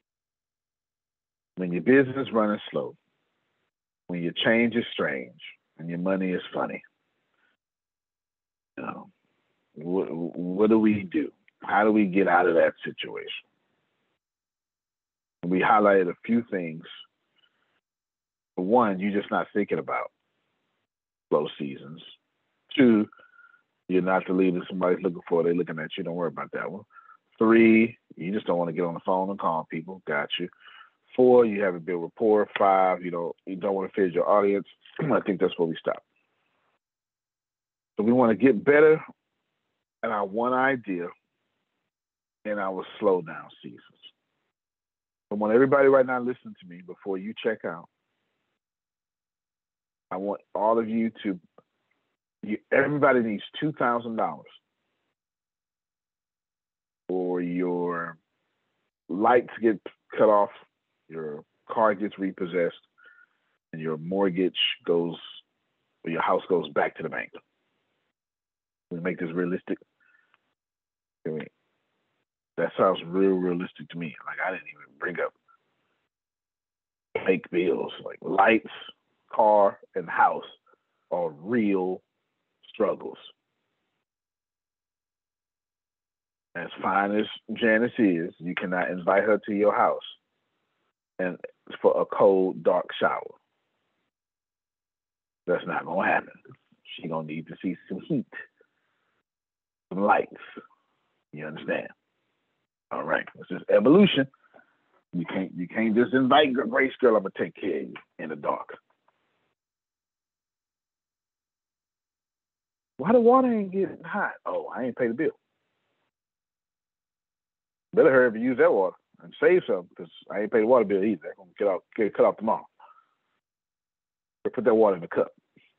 When your business is running slow, when your change is strange, and your money is funny, you know, what do we do? How do we get out of that situation? We highlighted a few things. For one, you're just not thinking about slow seasons. Two, you're not the leader somebody's looking for. They're looking at you. Don't worry about that one. Three, you just don't want to get on the phone and call people. Got you. Four, you haven't built rapport. Five, you don't want to feed your audience. I think that's where we stop. So we want to get better at our one idea in our slow down seasons. I want everybody right now listen to me before you check out. I want all of you to, everybody needs $2,000 for your lights get cut off, your car gets repossessed, and your mortgage goes, or your house goes back to the bank. We make this realistic. I mean, that sounds real realistic to me. Like I didn't even bring up fake bills like lights, car, and house are real struggles. As fine as Janice is, you cannot invite her to your house and for a cold, dark shower. That's not gonna happen. She's gonna need to see some heat, some lights. You understand? All right, it's just evolution. You can't just invite Grace, girl, I'm gonna take care of you in the dark. Why the water ain't getting hot? Oh, I ain't paid the bill. Better hurry up and use that water and save some, because I ain't paid the water bill either. I'm gonna get cut off tomorrow. Put that water in the cup.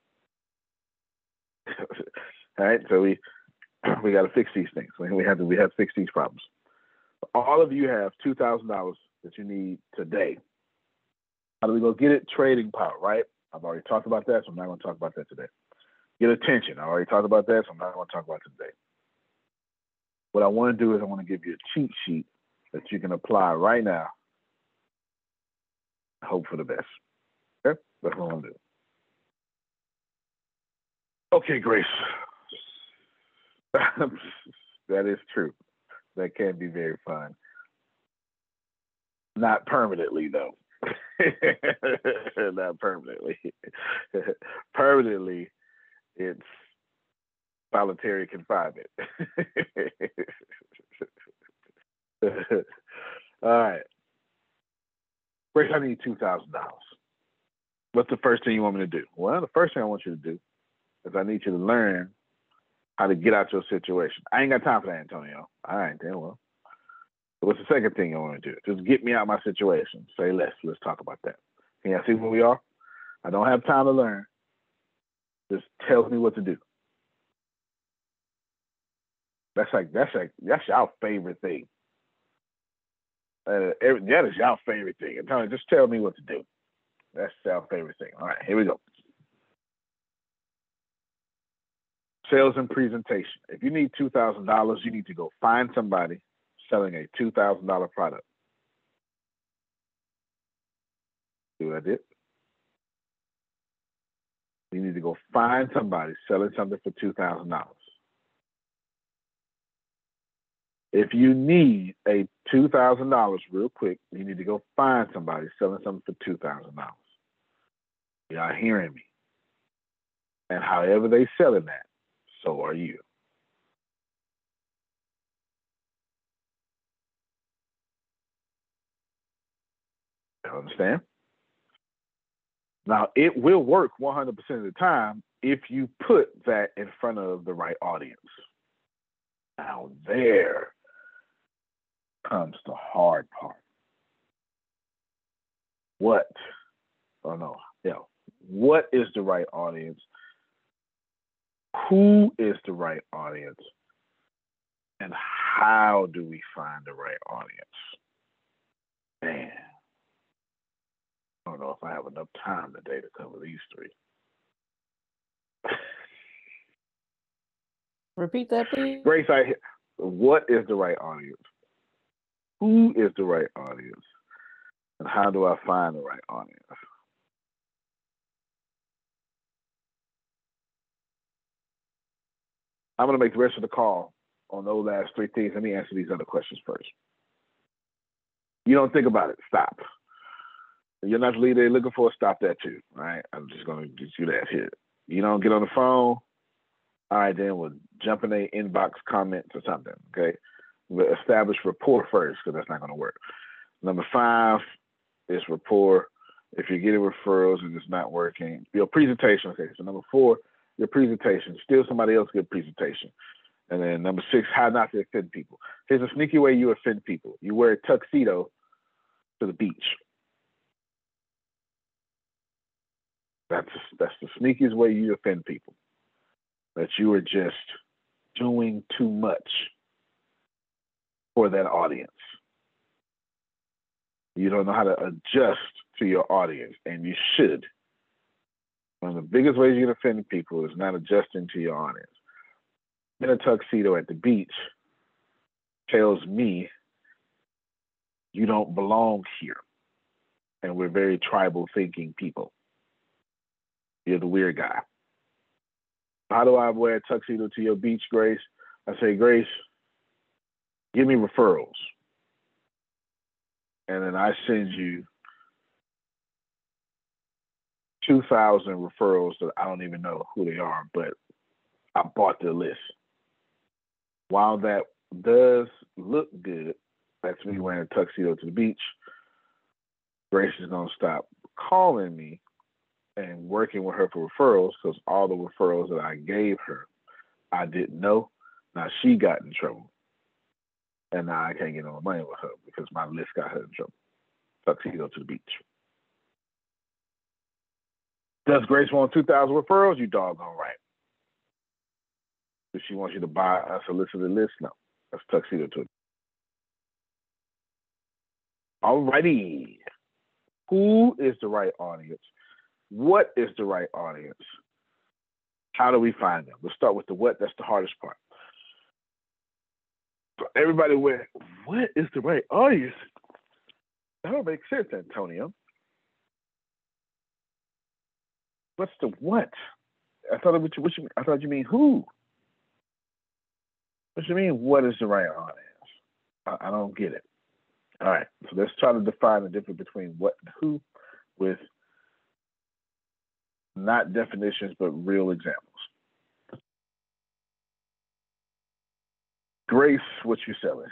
All right, so we got to fix these things. We have to fix these problems. All of you have $2,000 that you need today. How do we go get it? Trading power, right? I've already talked about that, so I'm not going to talk about that today. Get attention. I already talked about that, so I'm not going to talk about it today. What I want to do is I want to give you a cheat sheet that you can apply right now. Hope for the best. Okay? That's what I want to do. Okay, Grace. That is true. That can be very fun. Not permanently, though. Not permanently. Permanently, it's solitary confinement. All right. Grace, I need $2,000. What's the first thing you want me to do? Well, the first thing I want you to do is I need you to learn how to get out your situation. I ain't got time for that, Antonio. All right, then, well. What's the second thing you want to do? Just get me out of my situation. Say less. Let's talk about that. Can y'all see where we are? I don't have time to learn. Just tell me what to do. That's y'all favorite thing. That is y'all favorite thing. Antonio, just tell me what to do. That's y'all favorite thing. All right, here we go. Sales and presentation. If you need $2,000, you need to go find somebody selling a $2,000 product. See what I did? You need to go find somebody selling something for $2,000. If you need a $2,000 real quick, you need to go find somebody selling something for $2,000. Y'all hearing me? And however they selling that, so are you. You understand? Now, it will work 100% of the time if you put that in front of the right audience. Now, there comes the hard part. What is the right audience? Who is the right audience? And how do we find the right audience? Man, I don't know if I have enough time today to cover these three.
Repeat that, please.
Grace, what is the right audience? Who is the right audience? And how do I find the right audience? I'm going to make the rest of the call on those last three things. Let me answer these other questions first. You don't think about it. Stop. If you're not the leader they're looking for, stop that too. All right? I'm just going to get you that here. You don't get on the phone. All right, then we'll jump in the inbox comments or something, okay? We'll establish rapport first, because that's not going to work. Number 5 is rapport. If you're getting referrals and it's not working, your presentation. Okay, so number 4, your presentation. Steal somebody else's good presentation. And then number 6, how not to offend people. Here's a sneaky way you offend people. You wear a tuxedo to the beach. That's the sneakiest way you offend people. That you are just doing too much for that audience. You don't know how to adjust to your audience, and you should. One of the biggest ways you can offend people is not adjusting to your audience. In a tuxedo at the beach tells me you don't belong here. and we're very tribal thinking people. You're the weird guy. How do I wear a tuxedo to your beach, Grace? I say, Grace, give me referrals. And then I send you 2,000 referrals that I don't even know who they are, but I bought the list. While that does look good, that's me wearing a tuxedo to the beach, Grace is going to stop calling me and working with her for referrals, because all the referrals that I gave her, I didn't know. Now she got in trouble. And now I can't get no money with her because my list got her in trouble. Tuxedo to the beach. Does Grace want 2,000 referrals? You doggone right. If she wants you to buy a solicited list, no. That's tuxedo to it. All righty. Who is the right audience? What is the right audience? How do we find them? Let's start with the what. That's the hardest part. So everybody went, what is the right audience? That don't make sense, Antonio. What's the what? I thought you mean who? What you mean, what is the right audience? I don't get it. All right, so let's try to define the difference between what and who with not definitions, but real examples. Grace, what you selling?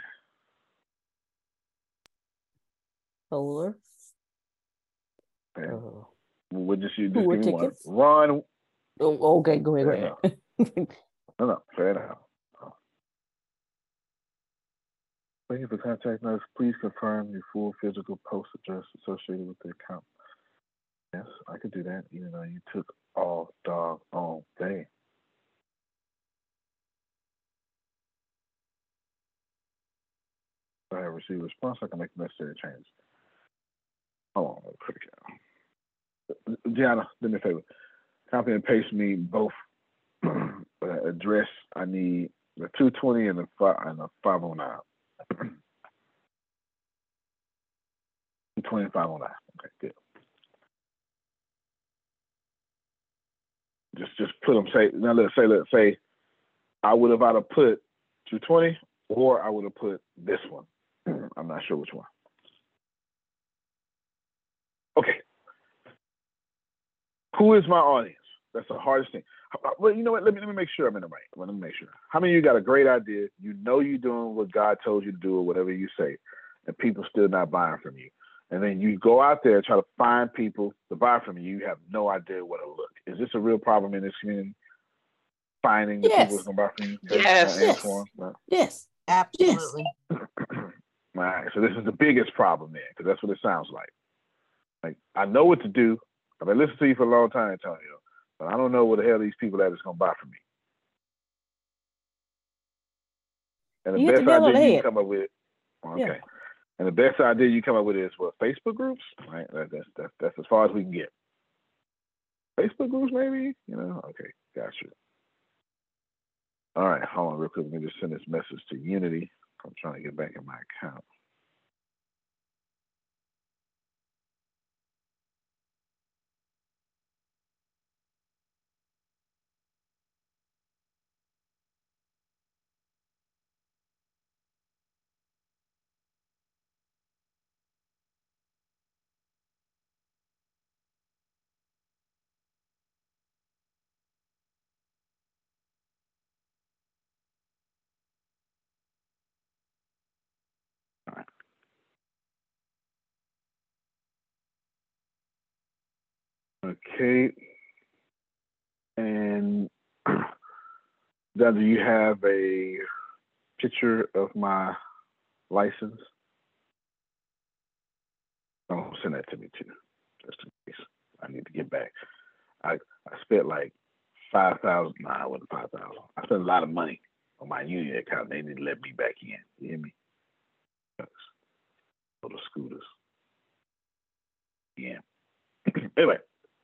Solar.
Okay. What just you just
Tour
give me one?
tickets.
Ron.
Oh, okay, go ahead.
No, fair enough. Thank you for contacting us. Please confirm your full physical post address associated with the account. Yes, I could do that, even though you took all doggone day. If I have received a response, I can make the necessary changes. Hold on, quick. Gianna, do me a favor. Copy and paste me both address. I need the 220 and the 509. 220 and 509. Okay, good. Just put them. Let's say I would have either put 220 or I would have put this one. I'm not sure which one. Okay. Who is my audience? That's the hardest thing. Well, you know what? Let me make sure I'm in the right. Let me make sure. How many of you got a great idea? You know you're doing what God told you to do or whatever you say, and people still not buying from you. And then you go out there and try to find people to buy from you. You have no idea what to look. Is this a real problem in this community? Finding the people who's going to buy from you?
Yes.
Yes.
Absolutely.
All right. So this is the biggest problem there, because that's what it sounds like. Like, I know what to do. I've been listening to you for a long time, Antonio, but I don't know what the hell these people that is going to buy from me. And the best idea you come up with, okay. Yeah. And the best idea you come up with is what, Facebook groups, right? That's as far as we can get. Facebook groups, maybe, Okay, gotcha. All right, hold on real quick. Let me just send this message to Unity. I'm trying to get back in my account. Okay. And do you have a picture of my license? Oh, send that to me too, just in case I need to get back. I spent like $5,000. Nah, it wasn't $5,000. I spent a lot of money on my union account. They didn't let me back in. You hear me? Little scooters. Yeah. Anyway.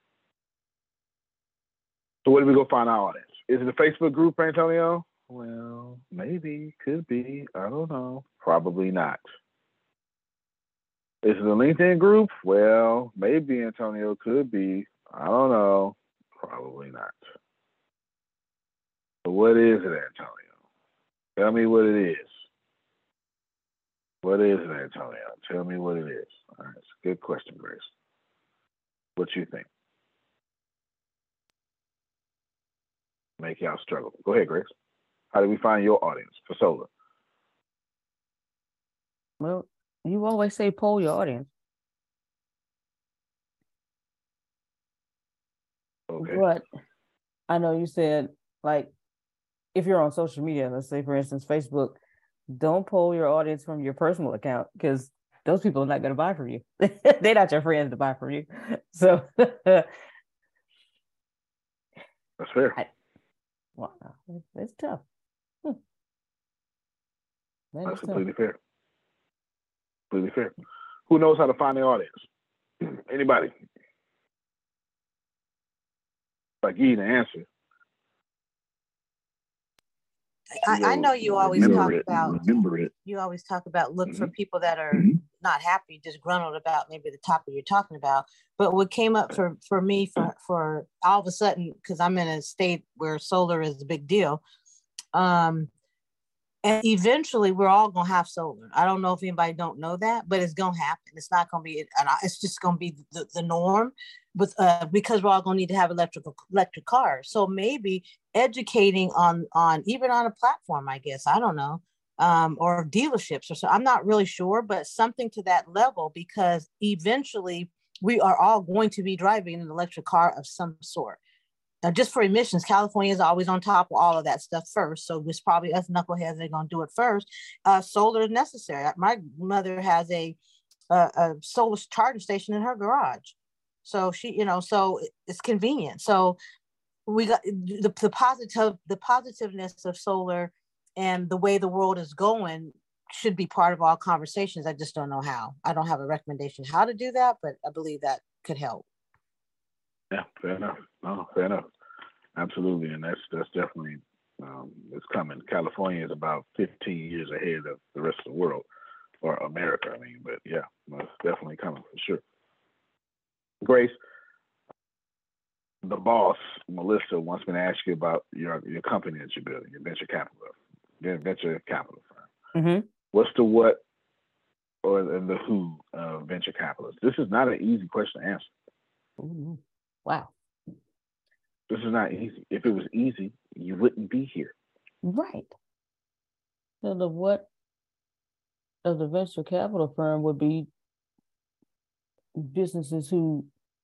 So where do we go find our audience? Is it a Facebook group, Antonio? Well, maybe, could be. I don't know. Probably not. Is it a LinkedIn group? Well, maybe, Antonio, could be. I don't know. Probably not. But what is it, Antonio? Tell me what it is. What is it, Antonio? Tell me what it is. All right, it's a good question, Grace. What you think? Make y'all struggle. Go ahead, Grace. How do we find your audience for solar?
Well, you always say poll your audience.
Okay.
But I know you said, like, if you're on social media, let's say, for instance, Facebook, don't poll your audience from your personal account because those people are not going to buy from you. They're not your friends to buy from you. So
that's fair.
It's tough.
That's completely fair. Completely fair. Who knows how to find their audience? Anybody? If I give you the answer.
I know you always talk about.
Remember it.
You always talk about look for people that are not happy, disgruntled about maybe the topic you're talking about. But what came up for me for all of a sudden, because I'm in a state where solar is a big deal. And eventually we're all going to have solar. I don't know if anybody don't know that, but it's going to happen. It's not going to be, it's just going to be the norm with, because we're all going to need to have electric cars. So maybe educating on even on a platform, I guess, I don't know, or dealerships or so. I'm not really sure, but something to that level, because eventually we are all going to be driving an electric car of some sort. Now, just for emissions, California is always on top of all of that stuff first. So it's probably us knuckleheads that are going to do it first. Solar is necessary. My mother has a solar charging station in her garage. So she, so it's convenient. So we got the positiveness of solar and the way the world is going should be part of all conversations. I just don't know how. I don't have a recommendation how to do that, but I believe that could help.
Yeah, fair enough. No, fair enough. Absolutely, and that's definitely it's coming. California is about 15 years ahead of the rest of the world, or America. I mean, but yeah, it's definitely coming for sure. Grace, the boss, Melissa, wants me to ask you about your company that you're building, your venture capital firm.
Mm-hmm.
What's the what or the who of venture capitalists? This is not an easy question to answer.
Mm-hmm. Wow.
This is not easy. If it was easy, you wouldn't be here.
Right. So the what of the venture capital firm would be businesses who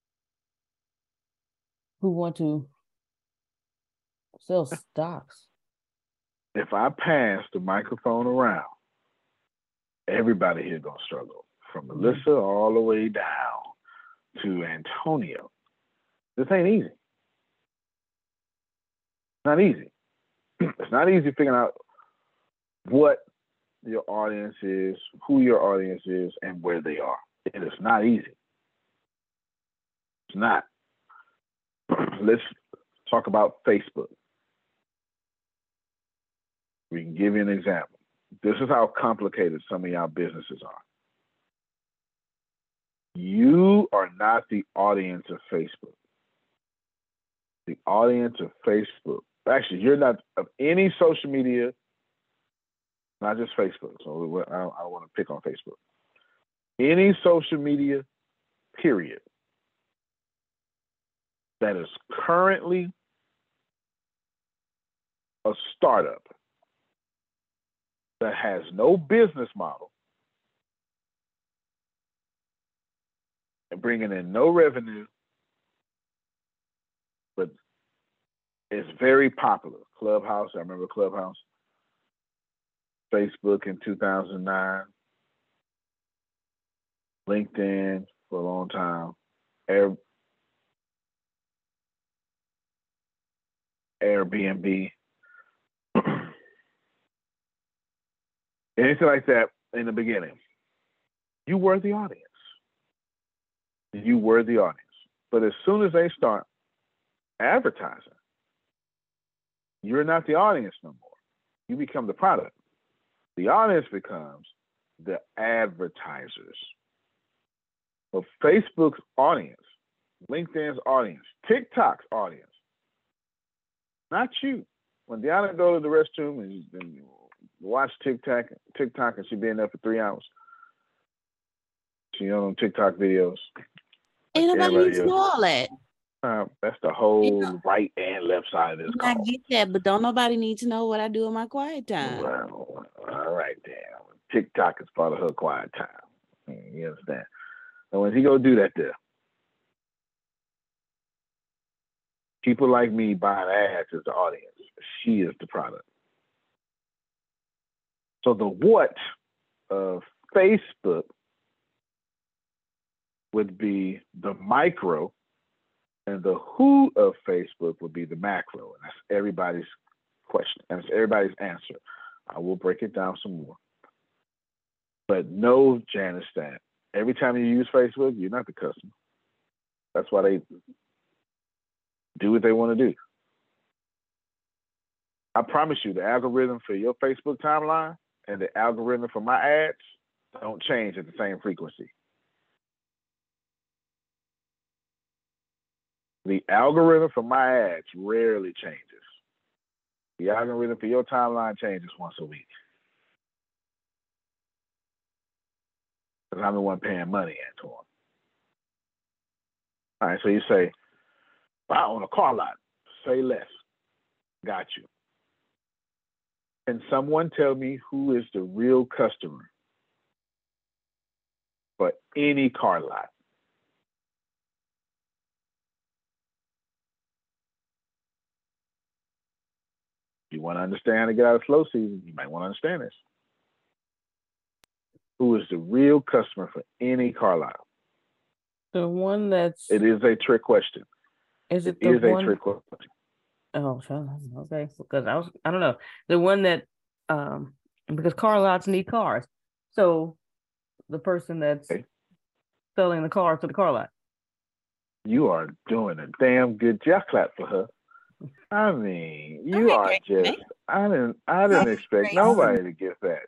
want to sell stocks.
If I pass the microphone around, everybody here gonna struggle. From Melissa all the way down to Antonio. This ain't easy. It's not easy. It's not easy figuring out what your audience is, who your audience is, and where they are. It is not easy. It's not. Let's talk about Facebook. We can give you an example. This is how complicated some of y'all businesses are. You are not the audience of Facebook. The audience of Facebook. Actually, you're not of any social media, not just Facebook. So I don't want to pick on Facebook. Any social media, period, that is currently a startup that has no business model and bringing in no revenue, but it's very popular. Clubhouse, I remember Clubhouse. Facebook in 2009. LinkedIn for a long time. Airbnb. Anything like that in the beginning. You were the audience. You were the audience. But as soon as they start advertising, you're not the audience no more. You become the product. The audience becomes the advertisers. Well, Facebook's audience, LinkedIn's audience, TikTok's audience, not you. When Deanna go to the restroom and watch TikTok and she been there for 3 hours, she on them TikTok videos.
Ain't nobody needs to know all that.
That's the whole right and left side of this call.
I get that, but don't nobody need to know what I do in my quiet time.
Well, all right, damn. TikTok is part of her quiet time. You understand? So when he go do that there, people like me buying ads is the audience. She is the product. So the what of Facebook would be the micro, and the who of Facebook would be the macro. And that's everybody's question. And it's everybody's answer. I will break it down some more. But know, Janice, that every time you use Facebook, you're not the customer. That's why they do what they want to do. I promise you, the algorithm for your Facebook timeline and the algorithm for my ads don't change at the same frequency. The algorithm for my ads rarely changes. The algorithm for your timeline changes once a week. Because I'm the one paying money, Antoine. All right, so you say, wow, on a car lot, say less. Got you. Can someone tell me who is the real customer for any car lot? You want to understand how to get out of slow season, you might want to understand this. Who is the real customer for any car lot?
The one that's...
It is a trick question.
Is it
the
one...
a trick question.
Oh, okay. Because I don't know. The one that, because car lots need cars. So the person that's selling the car to the car lot.
You are doing a damn good job. Clap for her. I mean, you are just, I didn't expect nobody to get that.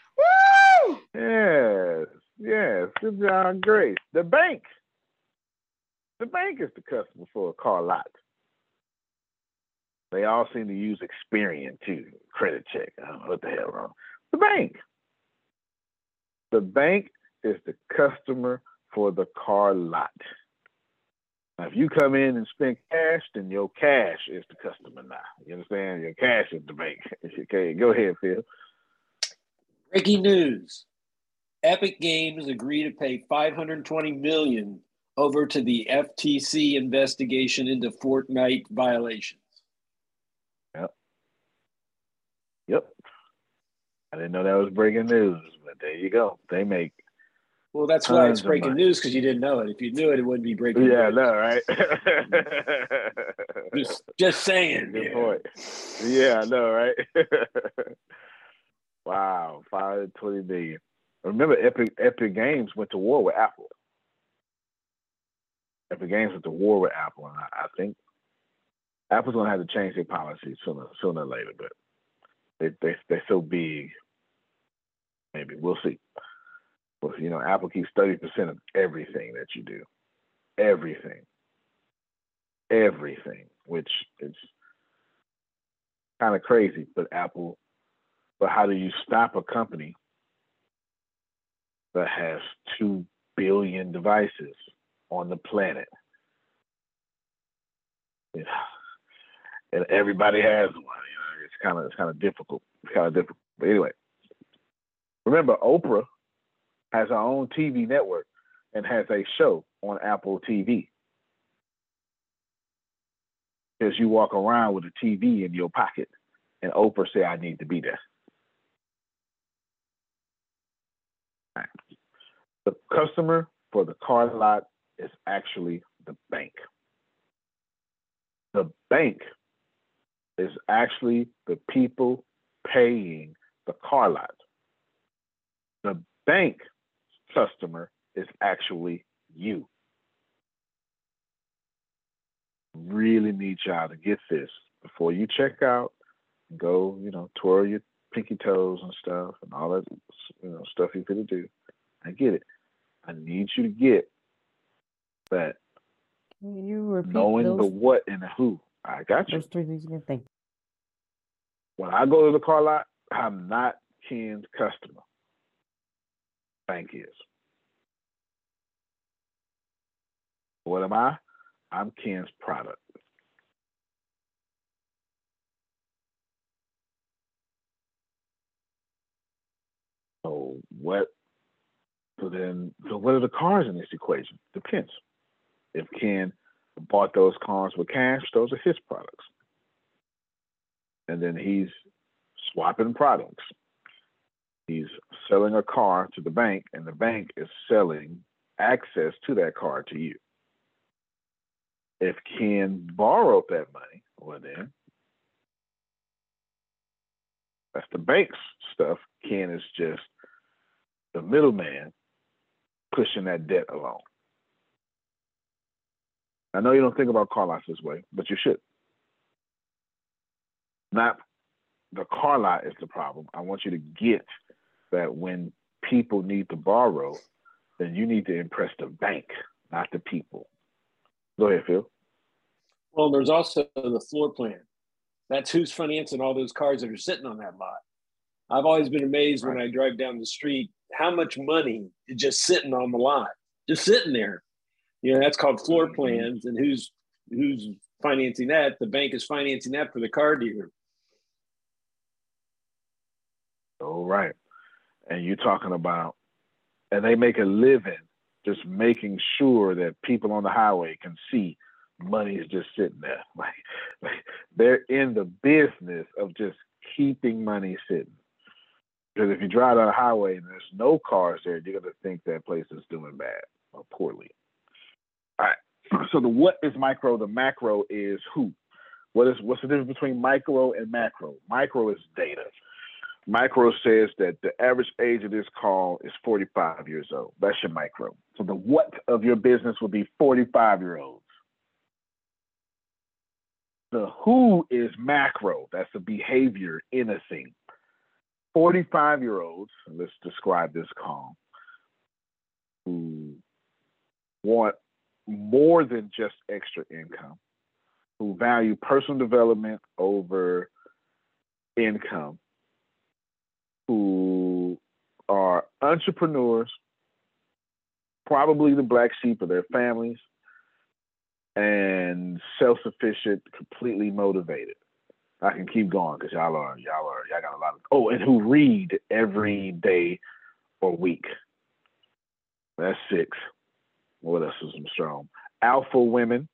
Woo! Yes. Good job, Grace. The bank is the customer for a car lot. They all seem to use Experian too, credit check. I don't know what the hell wrong. The bank is the customer for the car lot. Now, if you come in and spend cash, then your cash is the customer now. You understand? Your cash is the bank. Okay, go ahead, Phil.
Breaking news. Epic Games agreed to pay $520 million over to the FTC investigation into Fortnite violations.
Yep. I didn't know that was breaking news, but there you go. They make.
Well, that's why it's breaking news, because you didn't know it. If you knew it, it wouldn't be breaking news.
Yeah, I know, right?
just saying.
Good point. Yeah, I know, right? Wow, $520 million. Remember, Epic Games went to war with Apple. Epic Games went to war with Apple, and I think Apple's gonna have to change their policy sooner or later, but they're so big. Maybe we'll see. Well, Apple keeps 30% of everything that you do. Everything, which is kind of crazy. But how do you stop a company that has 2 billion devices on the planet? And everybody has one. It's kind of difficult. But anyway, remember, Oprah has her own TV network and has a show on Apple TV. Because you walk around with a TV in your pocket, and Oprah say, "I need to be there." Right. The customer for the car lot is actually the bank. The bank is actually the people paying the car lot. The bank customer is actually you. Really need y'all to get this before you check out. Go, twirl your pinky toes and stuff and all that, stuff you're gonna do. I get it. I need you to get That
Can you repeat
knowing
those,
the what and the who. I got you.
those three things again? Thank you.
When I go to the car lot, I'm not Ken's customer. Bank is. What am I? I'm Ken's product. So what are the cars in this equation? Depends. If Ken bought those cars with cash, those are his products. And then he's swapping products. He's selling a car to the bank, and the bank is selling access to that car to you. If Ken borrowed that money, well then, that's the bank's stuff. Ken is just the middleman pushing that debt along. I know you don't think about car lots this way, but you should. Not the car lot is the problem. I want you to get that when people need to borrow, then you need to impress the bank, not the people. Go ahead, Phil.
Well, there's also the floor plan. That's who's financing all those cars that are sitting on that lot. I've always been amazed when I drive down the street how much money is just sitting on the lot, just sitting there. You know, that's called floor plans. And who's financing that? The bank is financing that for the car dealer.
All right. And you're talking about, and they make a living just making sure that people on the highway can see money is just sitting there. Like they're in the business of just keeping money sitting. Because if you drive down the highway and there's no cars there, you're going to think that place is doing bad or poorly. All right. So the what is micro, the macro is who. What's the difference between micro and macro? Micro is data. Micro says that the average age of this call is 45 years old. That's your micro. So the what of your business will be 45-year-olds. The who is macro. That's the behavior in a thing. 45-year-olds, let's describe this call, who want more than just extra income, who value personal development over income, who are entrepreneurs, probably the black sheep of their families, and self-sufficient, completely motivated. I can keep going because y'all got a lot of, and who read every day or week. That's 6. What else is some strong? Alpha women.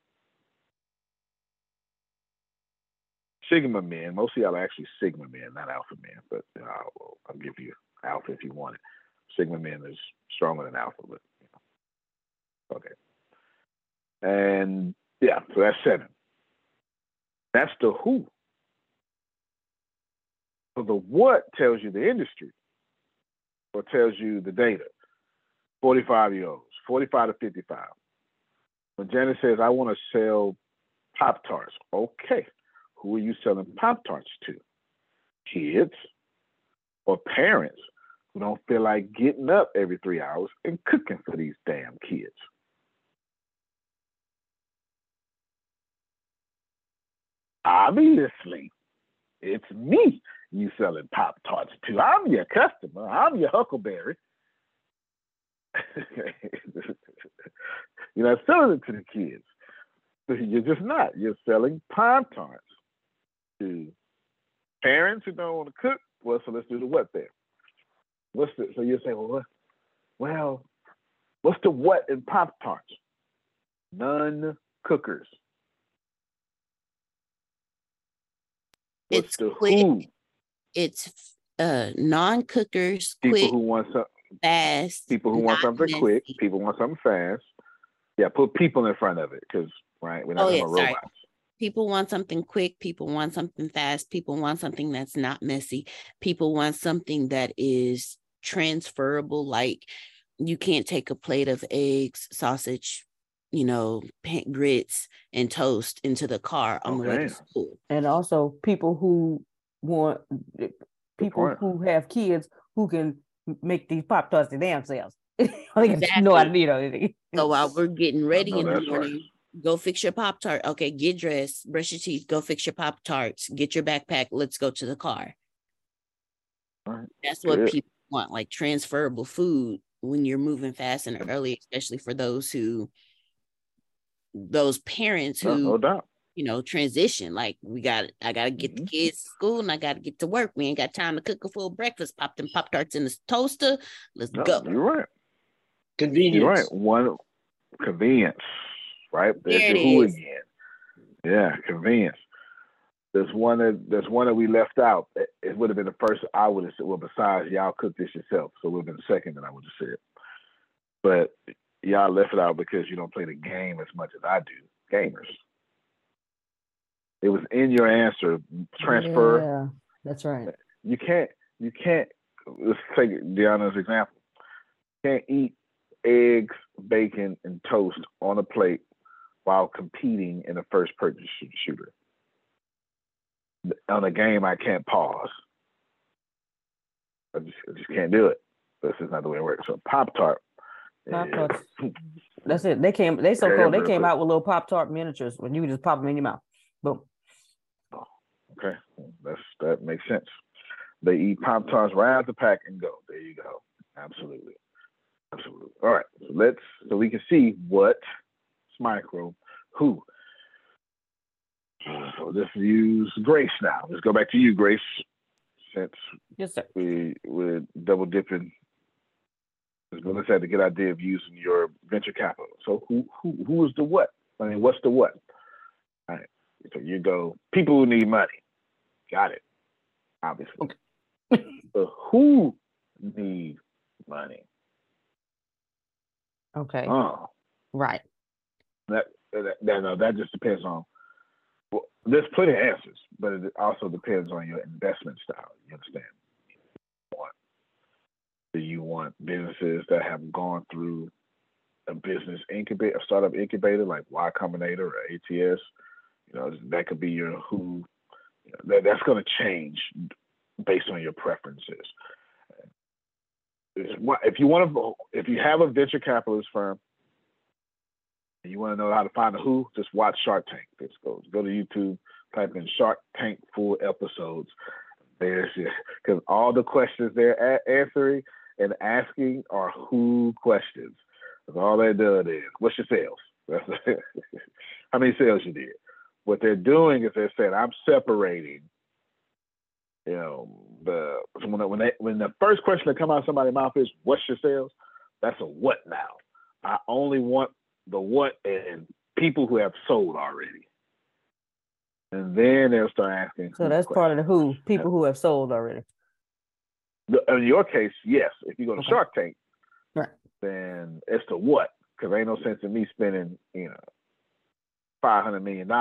Sigma men. Most of y'all are actually Sigma men, not alpha men, but I'll give you alpha if you want it. Sigma men is stronger than alpha, but okay. And yeah, so that's 7. That's the who. So the what tells you the industry or tells you the data. 45-year-olds, 45 to 55. When Janet says, I want to sell Pop-Tarts, okay. Who are you selling Pop-Tarts to? Kids or parents who don't feel like getting up every 3 hours and cooking for these damn kids. Obviously, it's me you selling Pop-Tarts to. I'm your customer. I'm your Huckleberry. You're not selling it to the kids. You're just not. You're selling Pop-Tarts to parents who don't want to cook. Well, so let's do the what there. So you say, well, what's the what in Pop-Tarts? None cookers. What's
It's
the
quick.
who?
It's non-cookers,
People
quick,
who want something
fast.
People who want something
messy.
quick. People want something fast. Yeah, put people in front of it because, right, we're not talking about robots.
People want something quick. People want something fast. People want something that's not messy. People want something that is transferable. Like you can't take a plate of eggs, sausage, grits and toast into the car on the way to school.
And also people who have kids who can make these Pop-Tarts to themselves. I think you know how to, you know.
So while we're getting ready in the
that's
morning, go fix your Pop-Tart. Okay, get dressed, brush your teeth, go fix your Pop-Tarts, get your backpack. Let's go to the car.
Right.
That's what people want, like transferable food when you're moving fast and early, especially for those parents who,
no doubt,
you know, transition. Like I gotta get the kids to school and I gotta get to work. We ain't got time to cook a full breakfast. Pop them Pop-Tarts in the toaster. Let's go.
You're right.
Convenience.
You're right. One, convenience, right? There's your who again. Yeah, convenience. There's one that we left out. It would have been the first I would have said. Well, besides y'all cook this yourself, so it would have been the second that I would have said. But y'all left it out because you don't play the game as much as I do. Gamers. It was in your answer. Transfer.
Yeah, that's right.
You can't. Let's take Deanna's example. You can't eat eggs, bacon, and toast on a plate while competing in a first-person shooter. On a game, I can't pause. I just can't do it. This is not the way it works. So Pop-Tart.
Pop-Tarts. That's it. They so cool. They came out with little Pop-Tart miniatures when you just pop them in your mouth. Boom.
Okay, that makes sense. They eat Pop-Tarts right out the pack and go. There you go. Absolutely. All right, so we can see what Smicro, who. So let's use Grace now. Let's go back to you, Grace. Since
yes, sir.
we're double dipping, let's have to get idea of using your venture capital. So who is the what? I mean, what's the what? All right. So you go, people who need money. Got it. Obviously. Okay. So who need money?
Okay.
Oh.
Right.
That just depends on. Well, there's plenty of answers, but it also depends on your investment style. You understand? Do you want businesses that have gone through a business incubator, a startup incubator like Y Combinator or ATS? You know, that could be your who. You know, that's going to change based on your preferences. If you have a venture capitalist firm and you want to know how to find a who, just watch Shark Tank. Just go to YouTube, type in Shark Tank full episodes. There's because all the questions they're answering and asking are who questions. Because all they're doing is, what's your sales? That's how many sales you did. What they're doing is they're saying, I'm separating. You know, when the first question that comes out of somebody's mouth is, what's your sales? That's a what now. I only want the what and people who have sold already. And then they'll start asking.
So that's part of the who, people who have sold already.
In your case, yes. If you go to Shark Tank,
right,
then it's the what. Because ain't no sense in me spending, $500 million.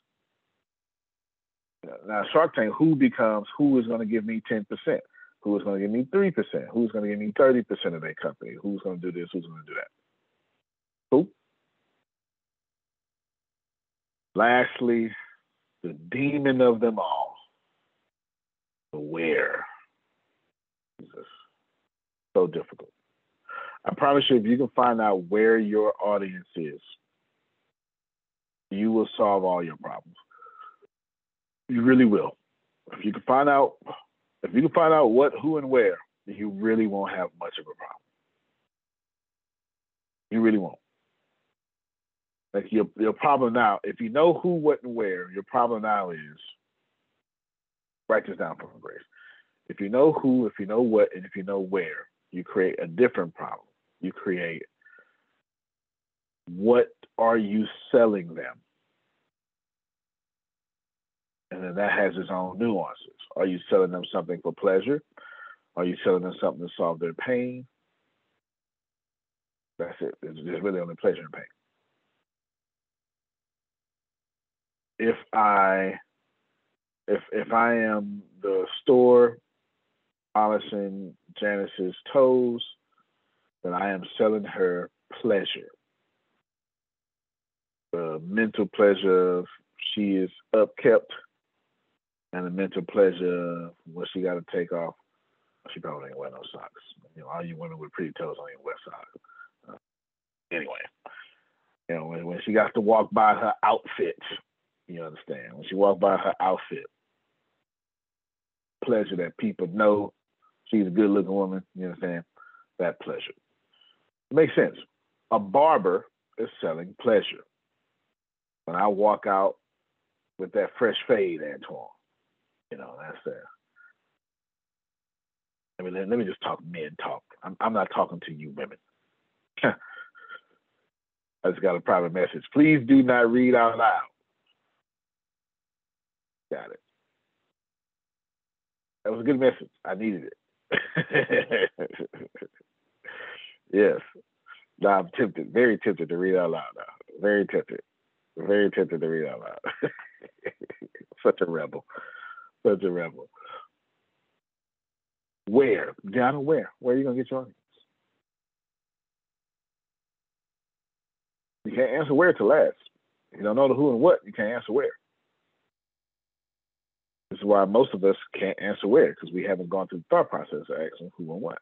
Now, Shark Tank, who is going to give me 10%? Who is going to give me 3%? Who's going to give me 30% of their company? Who's going to do this? Who's going to do that? Who? Lastly, the demon of them all, the where. Jesus. So difficult. I promise you, if you can find out where your audience is, you will solve all your problems. You really will. If you can find out what, who, and where, then you really won't have much of a problem. You really won't. Like your problem now, if you know who, what, and where, your problem now is, write this down for me, Grace. If you know who, if you know what, and if you know where, you create a different problem. You create, what are you selling them? And then that has its own nuances. Are you selling them something for pleasure? Are you selling them something to solve their pain? That's it. It's really only pleasure and pain. If I am the store polishing Janice's toes, then I am selling her pleasure. The mental pleasure of she is upkept, and the mental pleasure of what she got to take off She probably ain't wear no socks. All you women with pretty toes don't even wear socks. Anyway, when she got to walk by her outfit, you understand? When she walked by her outfit, pleasure that people know she's a good-looking woman, you understand? That pleasure. It makes sense. A barber is selling pleasure. When I walk out with that fresh fade, Antoine, that's there. I mean, let me just talk men talk. I'm not talking to you women. I just got a private message. Please do not read out loud. Got it. That was a good message. I needed it. Yes. Now I'm tempted, very tempted to read out loud now. Very tempted. Very tempted to read out loud. Such a rebel. Such a rebel. Where? Deanna, where? Where are you going to get your audience? You can't answer where to last. If you don't know the who and what, you can't answer where. This is why most of us can't answer where, because we haven't gone through the thought process of asking who and what.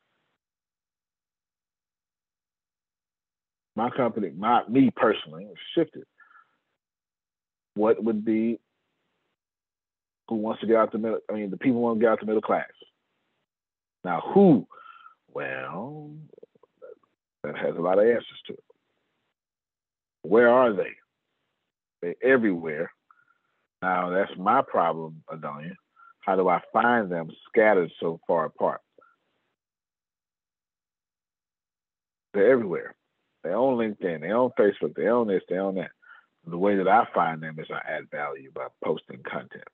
My company, me personally, shifted. What would be who wants to get out the middle? I mean, the people want to get out the middle class. Now, who? Well, that has a lot of answers to it. Where are they? They're everywhere. Now, that's my problem, Adonia. How do I find them scattered so far apart? They're everywhere. They're on LinkedIn, they're on Facebook, they're on this, they're on that. The way that I find them is I add value by posting content.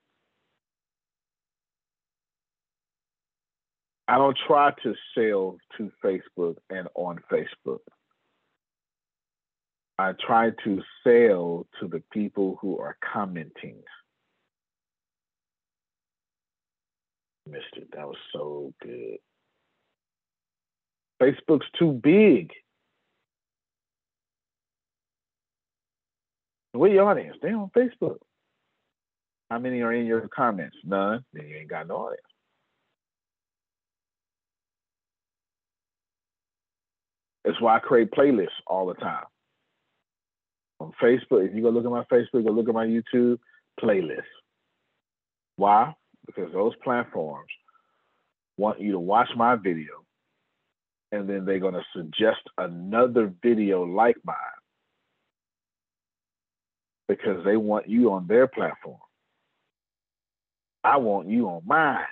I don't try to sell to Facebook and on Facebook. I try to sell to the people who are commenting. Missed it. That was so good. Facebook's too big. Where your audience? They on Facebook. How many are in your comments? None. Then you ain't got no audience. That's why I create playlists all the time. On Facebook, if you go look at my Facebook, go look at my YouTube, playlists. Why? Because those platforms want you to watch my video, and then they're going to suggest another video like mine because they want you on their platform. I want you on mine.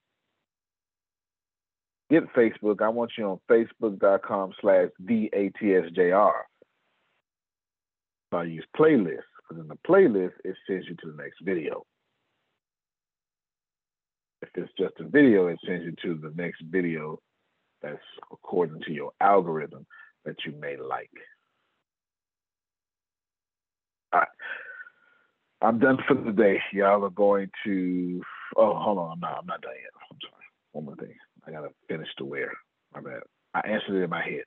Get Facebook. I want you on facebook.com/DATSJR. So I use playlists, because in the playlist, it sends you to the next video. If it's just a video, it sends you to the next video that's according to your algorithm that you may like. All right. I'm done for the day. Y'all are going to, oh, hold on. I'm not done yet. I'm sorry. One more thing. I got to finish the where. My bad. I answered it in my head.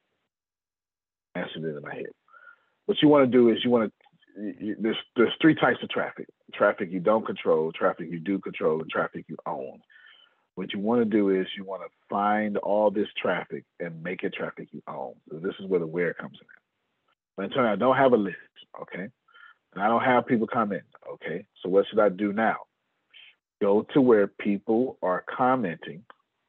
What you want to do is there's three types of traffic. Traffic you don't control, traffic you do control, and traffic you own. What you want to do is you want to find all this traffic and make it traffic you own. So this is where the where comes in. But until I don't have a list, okay? And I don't have people come in, okay? So what should I do now? Go to where people are commenting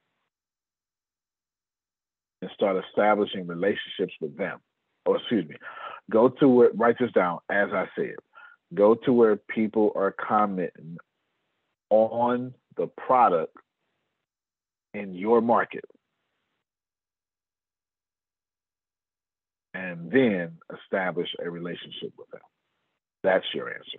and start establishing relationships with them. Or excuse me, go to where, write this down as I said. Go to where people are commenting on the product in your market. And then establish a relationship with them. That's your answer.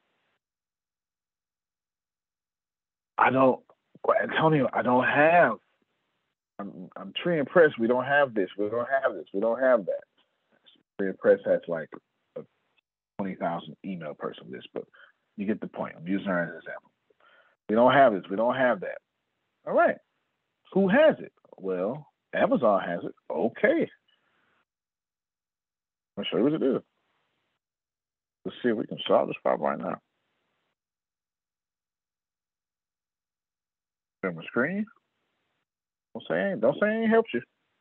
Antonio, I don't have. I'm Tree and Press. We don't have this. We don't have this. We don't have that. Tree and Press has like a 20,000 email person list, but you get the point. I'm using her as an example. We don't have this. We don't have that. All right. Who has it? Well, Amazon has it. Okay. I'll show you what it is. Let's see if we can solve this problem right now. Share my screen. Don't say I ain't helped you.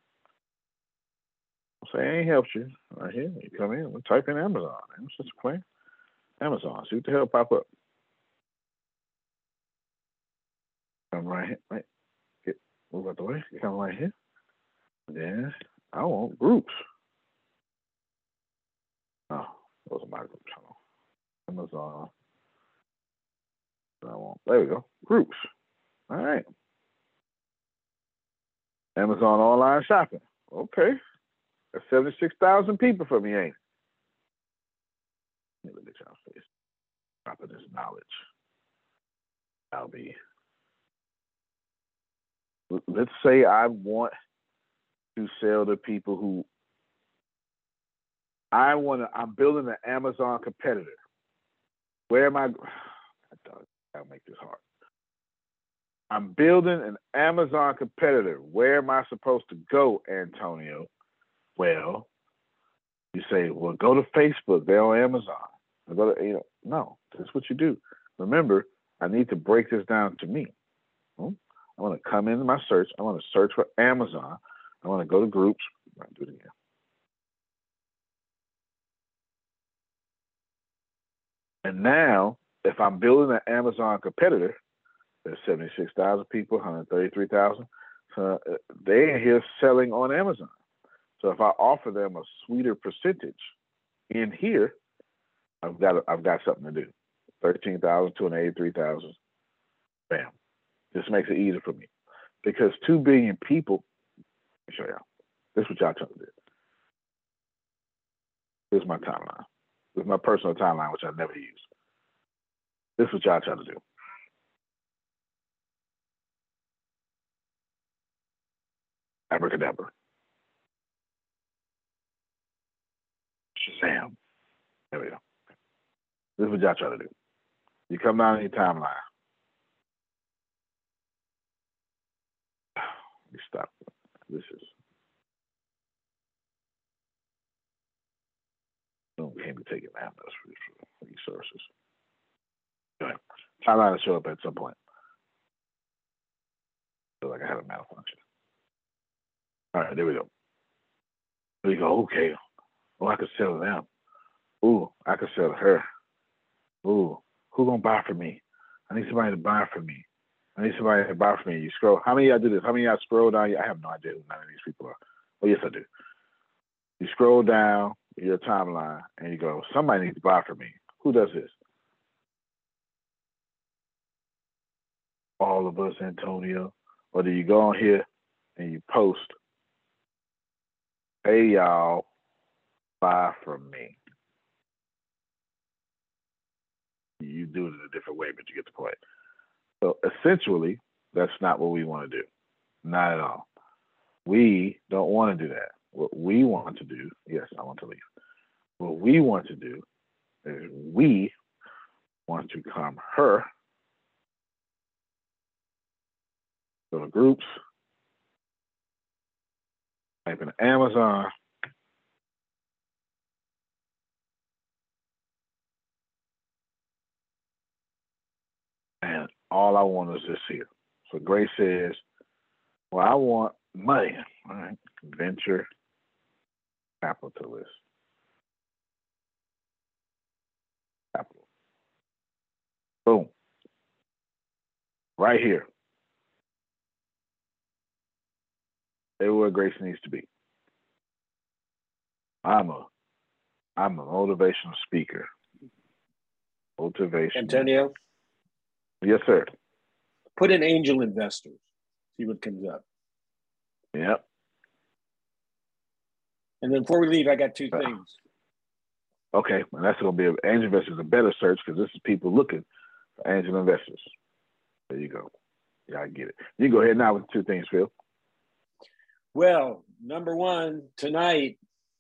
Don't say I ain't helped you. Right here, you come in, we type in Amazon. I'm just playing Amazon. See what the hell pop up. Come right here. Right. Move out the way. Come right here. Then I want groups. Oh, those are my groups. Amazon. There we go. Groups. All right. Amazon online shopping. Okay. That's 76,000 people for me, ain't it? Let me look at y'all face. Dropping this knowledge. I'll be. Let's say I want to sell to people who I'm building an Amazon competitor. Where am I? I'll make this hard. I'm building an Amazon competitor. Where am I supposed to go, Antonio? Well, you say, well, go to Facebook. They're on Amazon. Go to, no, that's what you do. Remember, I need to break this down to me. I want to come into my search. I want to search for Amazon. I want to go to groups. I'll do it again. And now, if I'm building an Amazon competitor, there's 76,000 people, 133,000. So they're here selling on Amazon. So if I offer them a sweeter percentage in here, I've got something to do. 13,000, 283,000. Bam. This makes it easier for me. Because 2 billion people, let me show y'all. This is what y'all trying to do. This is my timeline. This is my personal timeline, which I never use. This is what y'all trying to do. Abracadabra. Shazam. There we go. This is what y'all try to do. You come down in your timeline. You stop. This is. Can't be taking that much for resources. Anyway, timeline will show up at some point. Feel like I had a malfunction. All right, there we go. There you go. Okay. Oh, I could sell to them. Ooh, I could sell to her. Ooh, who gonna buy for me? I need somebody to buy for me. I need somebody to buy for me. You scroll. How many of y'all do this? How many of y'all scroll down? I have no idea who none of these people are. Oh, yes, I do. You scroll down your timeline and you go, somebody needs to buy for me. Who does this? All of us, Antonio. Or do you go on here and you post, hey, y'all, buy from me? You do it in a different way, but you get the point. So essentially, that's not what we want to do. Not at all. We don't want to do that. What we want to do, yes, I want to leave. What we want to do is we want to come her, go to groups, type in Amazon, and all I want is this here. So Grace says, well, I want money. All right, venture capitalist. Capital. Boom. Right here. Everywhere Grace needs to be. I'm a motivational speaker. Motivation.
Antonio?
Yes, sir.
Put in angel investors. See what comes up.
Yep.
And then before we leave, I got 2 things.
Okay, and that's going to be angel investors, a better search because this is people looking for angel investors. There you go. Yeah, I get it. You go ahead now with 2 things, Phil.
Well, number 1, tonight.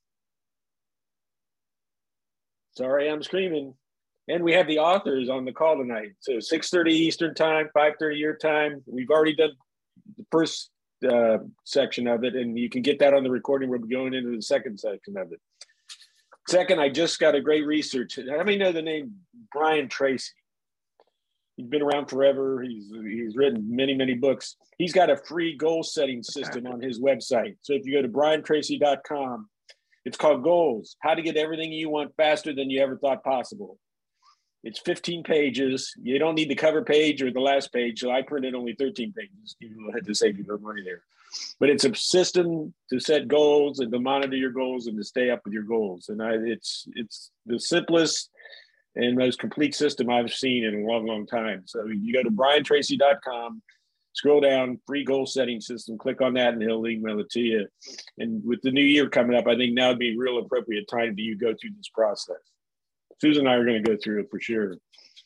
Sorry, I'm screaming. And we have the authors on the call tonight. So 6:30 Eastern time, 5:30 your time. We've already done the first section of it, and you can get that on the recording. We'll be going into the second section of it. Second, I just got a great research. How many know the name Brian Tracy? He's been around forever. He's written many books. He's got a free goal setting system on his website. So if you go to briantracy.com, it's called Goals: How to Get Everything You Want Faster Than You Ever Thought Possible. It's 15 pages. You don't need the cover page or the last page. So I printed only 13 pages. You had to save you no money there. But it's a system to set goals and to monitor your goals and to stay up with your goals. And it's the simplest and most complete system I've seen in a long time. So you go to briantracy.com, scroll down, free goal setting system, click on that, and he'll email it to you. And with the new year coming up, I think now would be a real appropriate time for you to go through this process. Susan and I are going to go through it for sure.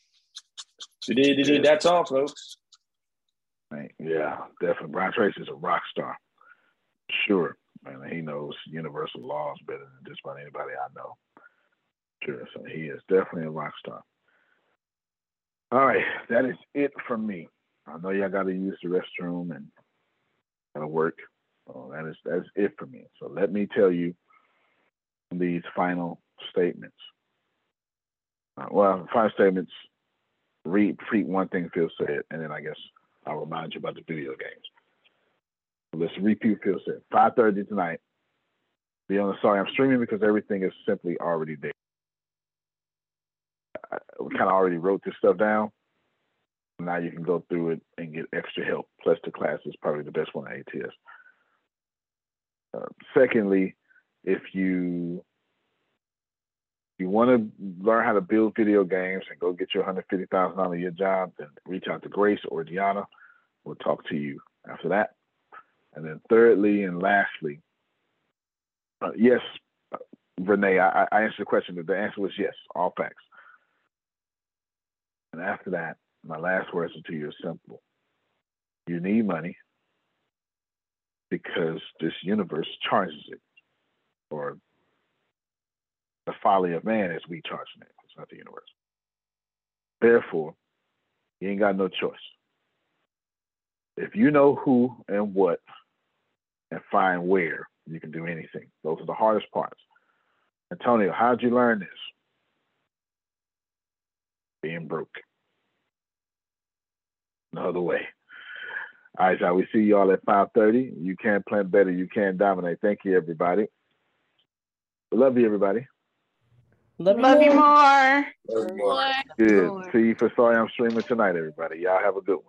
That's all, folks.
Right. Yeah, definitely. Brian Tracy is a rock star. Sure. And he knows universal laws better than just about anybody I know. Sure. So he is definitely a rock star. All right. That is it from me. I know y'all got to use the restroom and got to work. So that's it for me. So let me tell you these final statements. Final statements, repeat one thing Phil said, and then I guess I'll remind you about the video games. So let's repeat what Phil said. 5:30 tonight. Be on the Sorry I'm Streaming because everything is simply already there. We kind of already wrote this stuff down. Now you can go through it and get extra help. Plus the class is probably the best one at ATS. Secondly, if you want to learn how to build video games and go get your $150,000 a year job, then reach out to Grace or Deanna. We'll talk to you after that. And then thirdly and lastly, yes, Renee, I answered the question. The answer was yes, all facts. And after that, my last words to you are simple. You need money because this universe charges it, or the folly of man is we charging it. It's not the universe. Therefore, you ain't got no choice. If you know who and what and find where, you can do anything. Those are the hardest parts. Antonio, how'd you learn this? Being broke. No other way. All right, y'all. We see y'all at 5:30. You can plan better. You can dominate. Thank you, everybody. Love you, everybody.
Love you more.
Good. See you for Sorry I'm Streaming tonight, everybody. Y'all have a good one.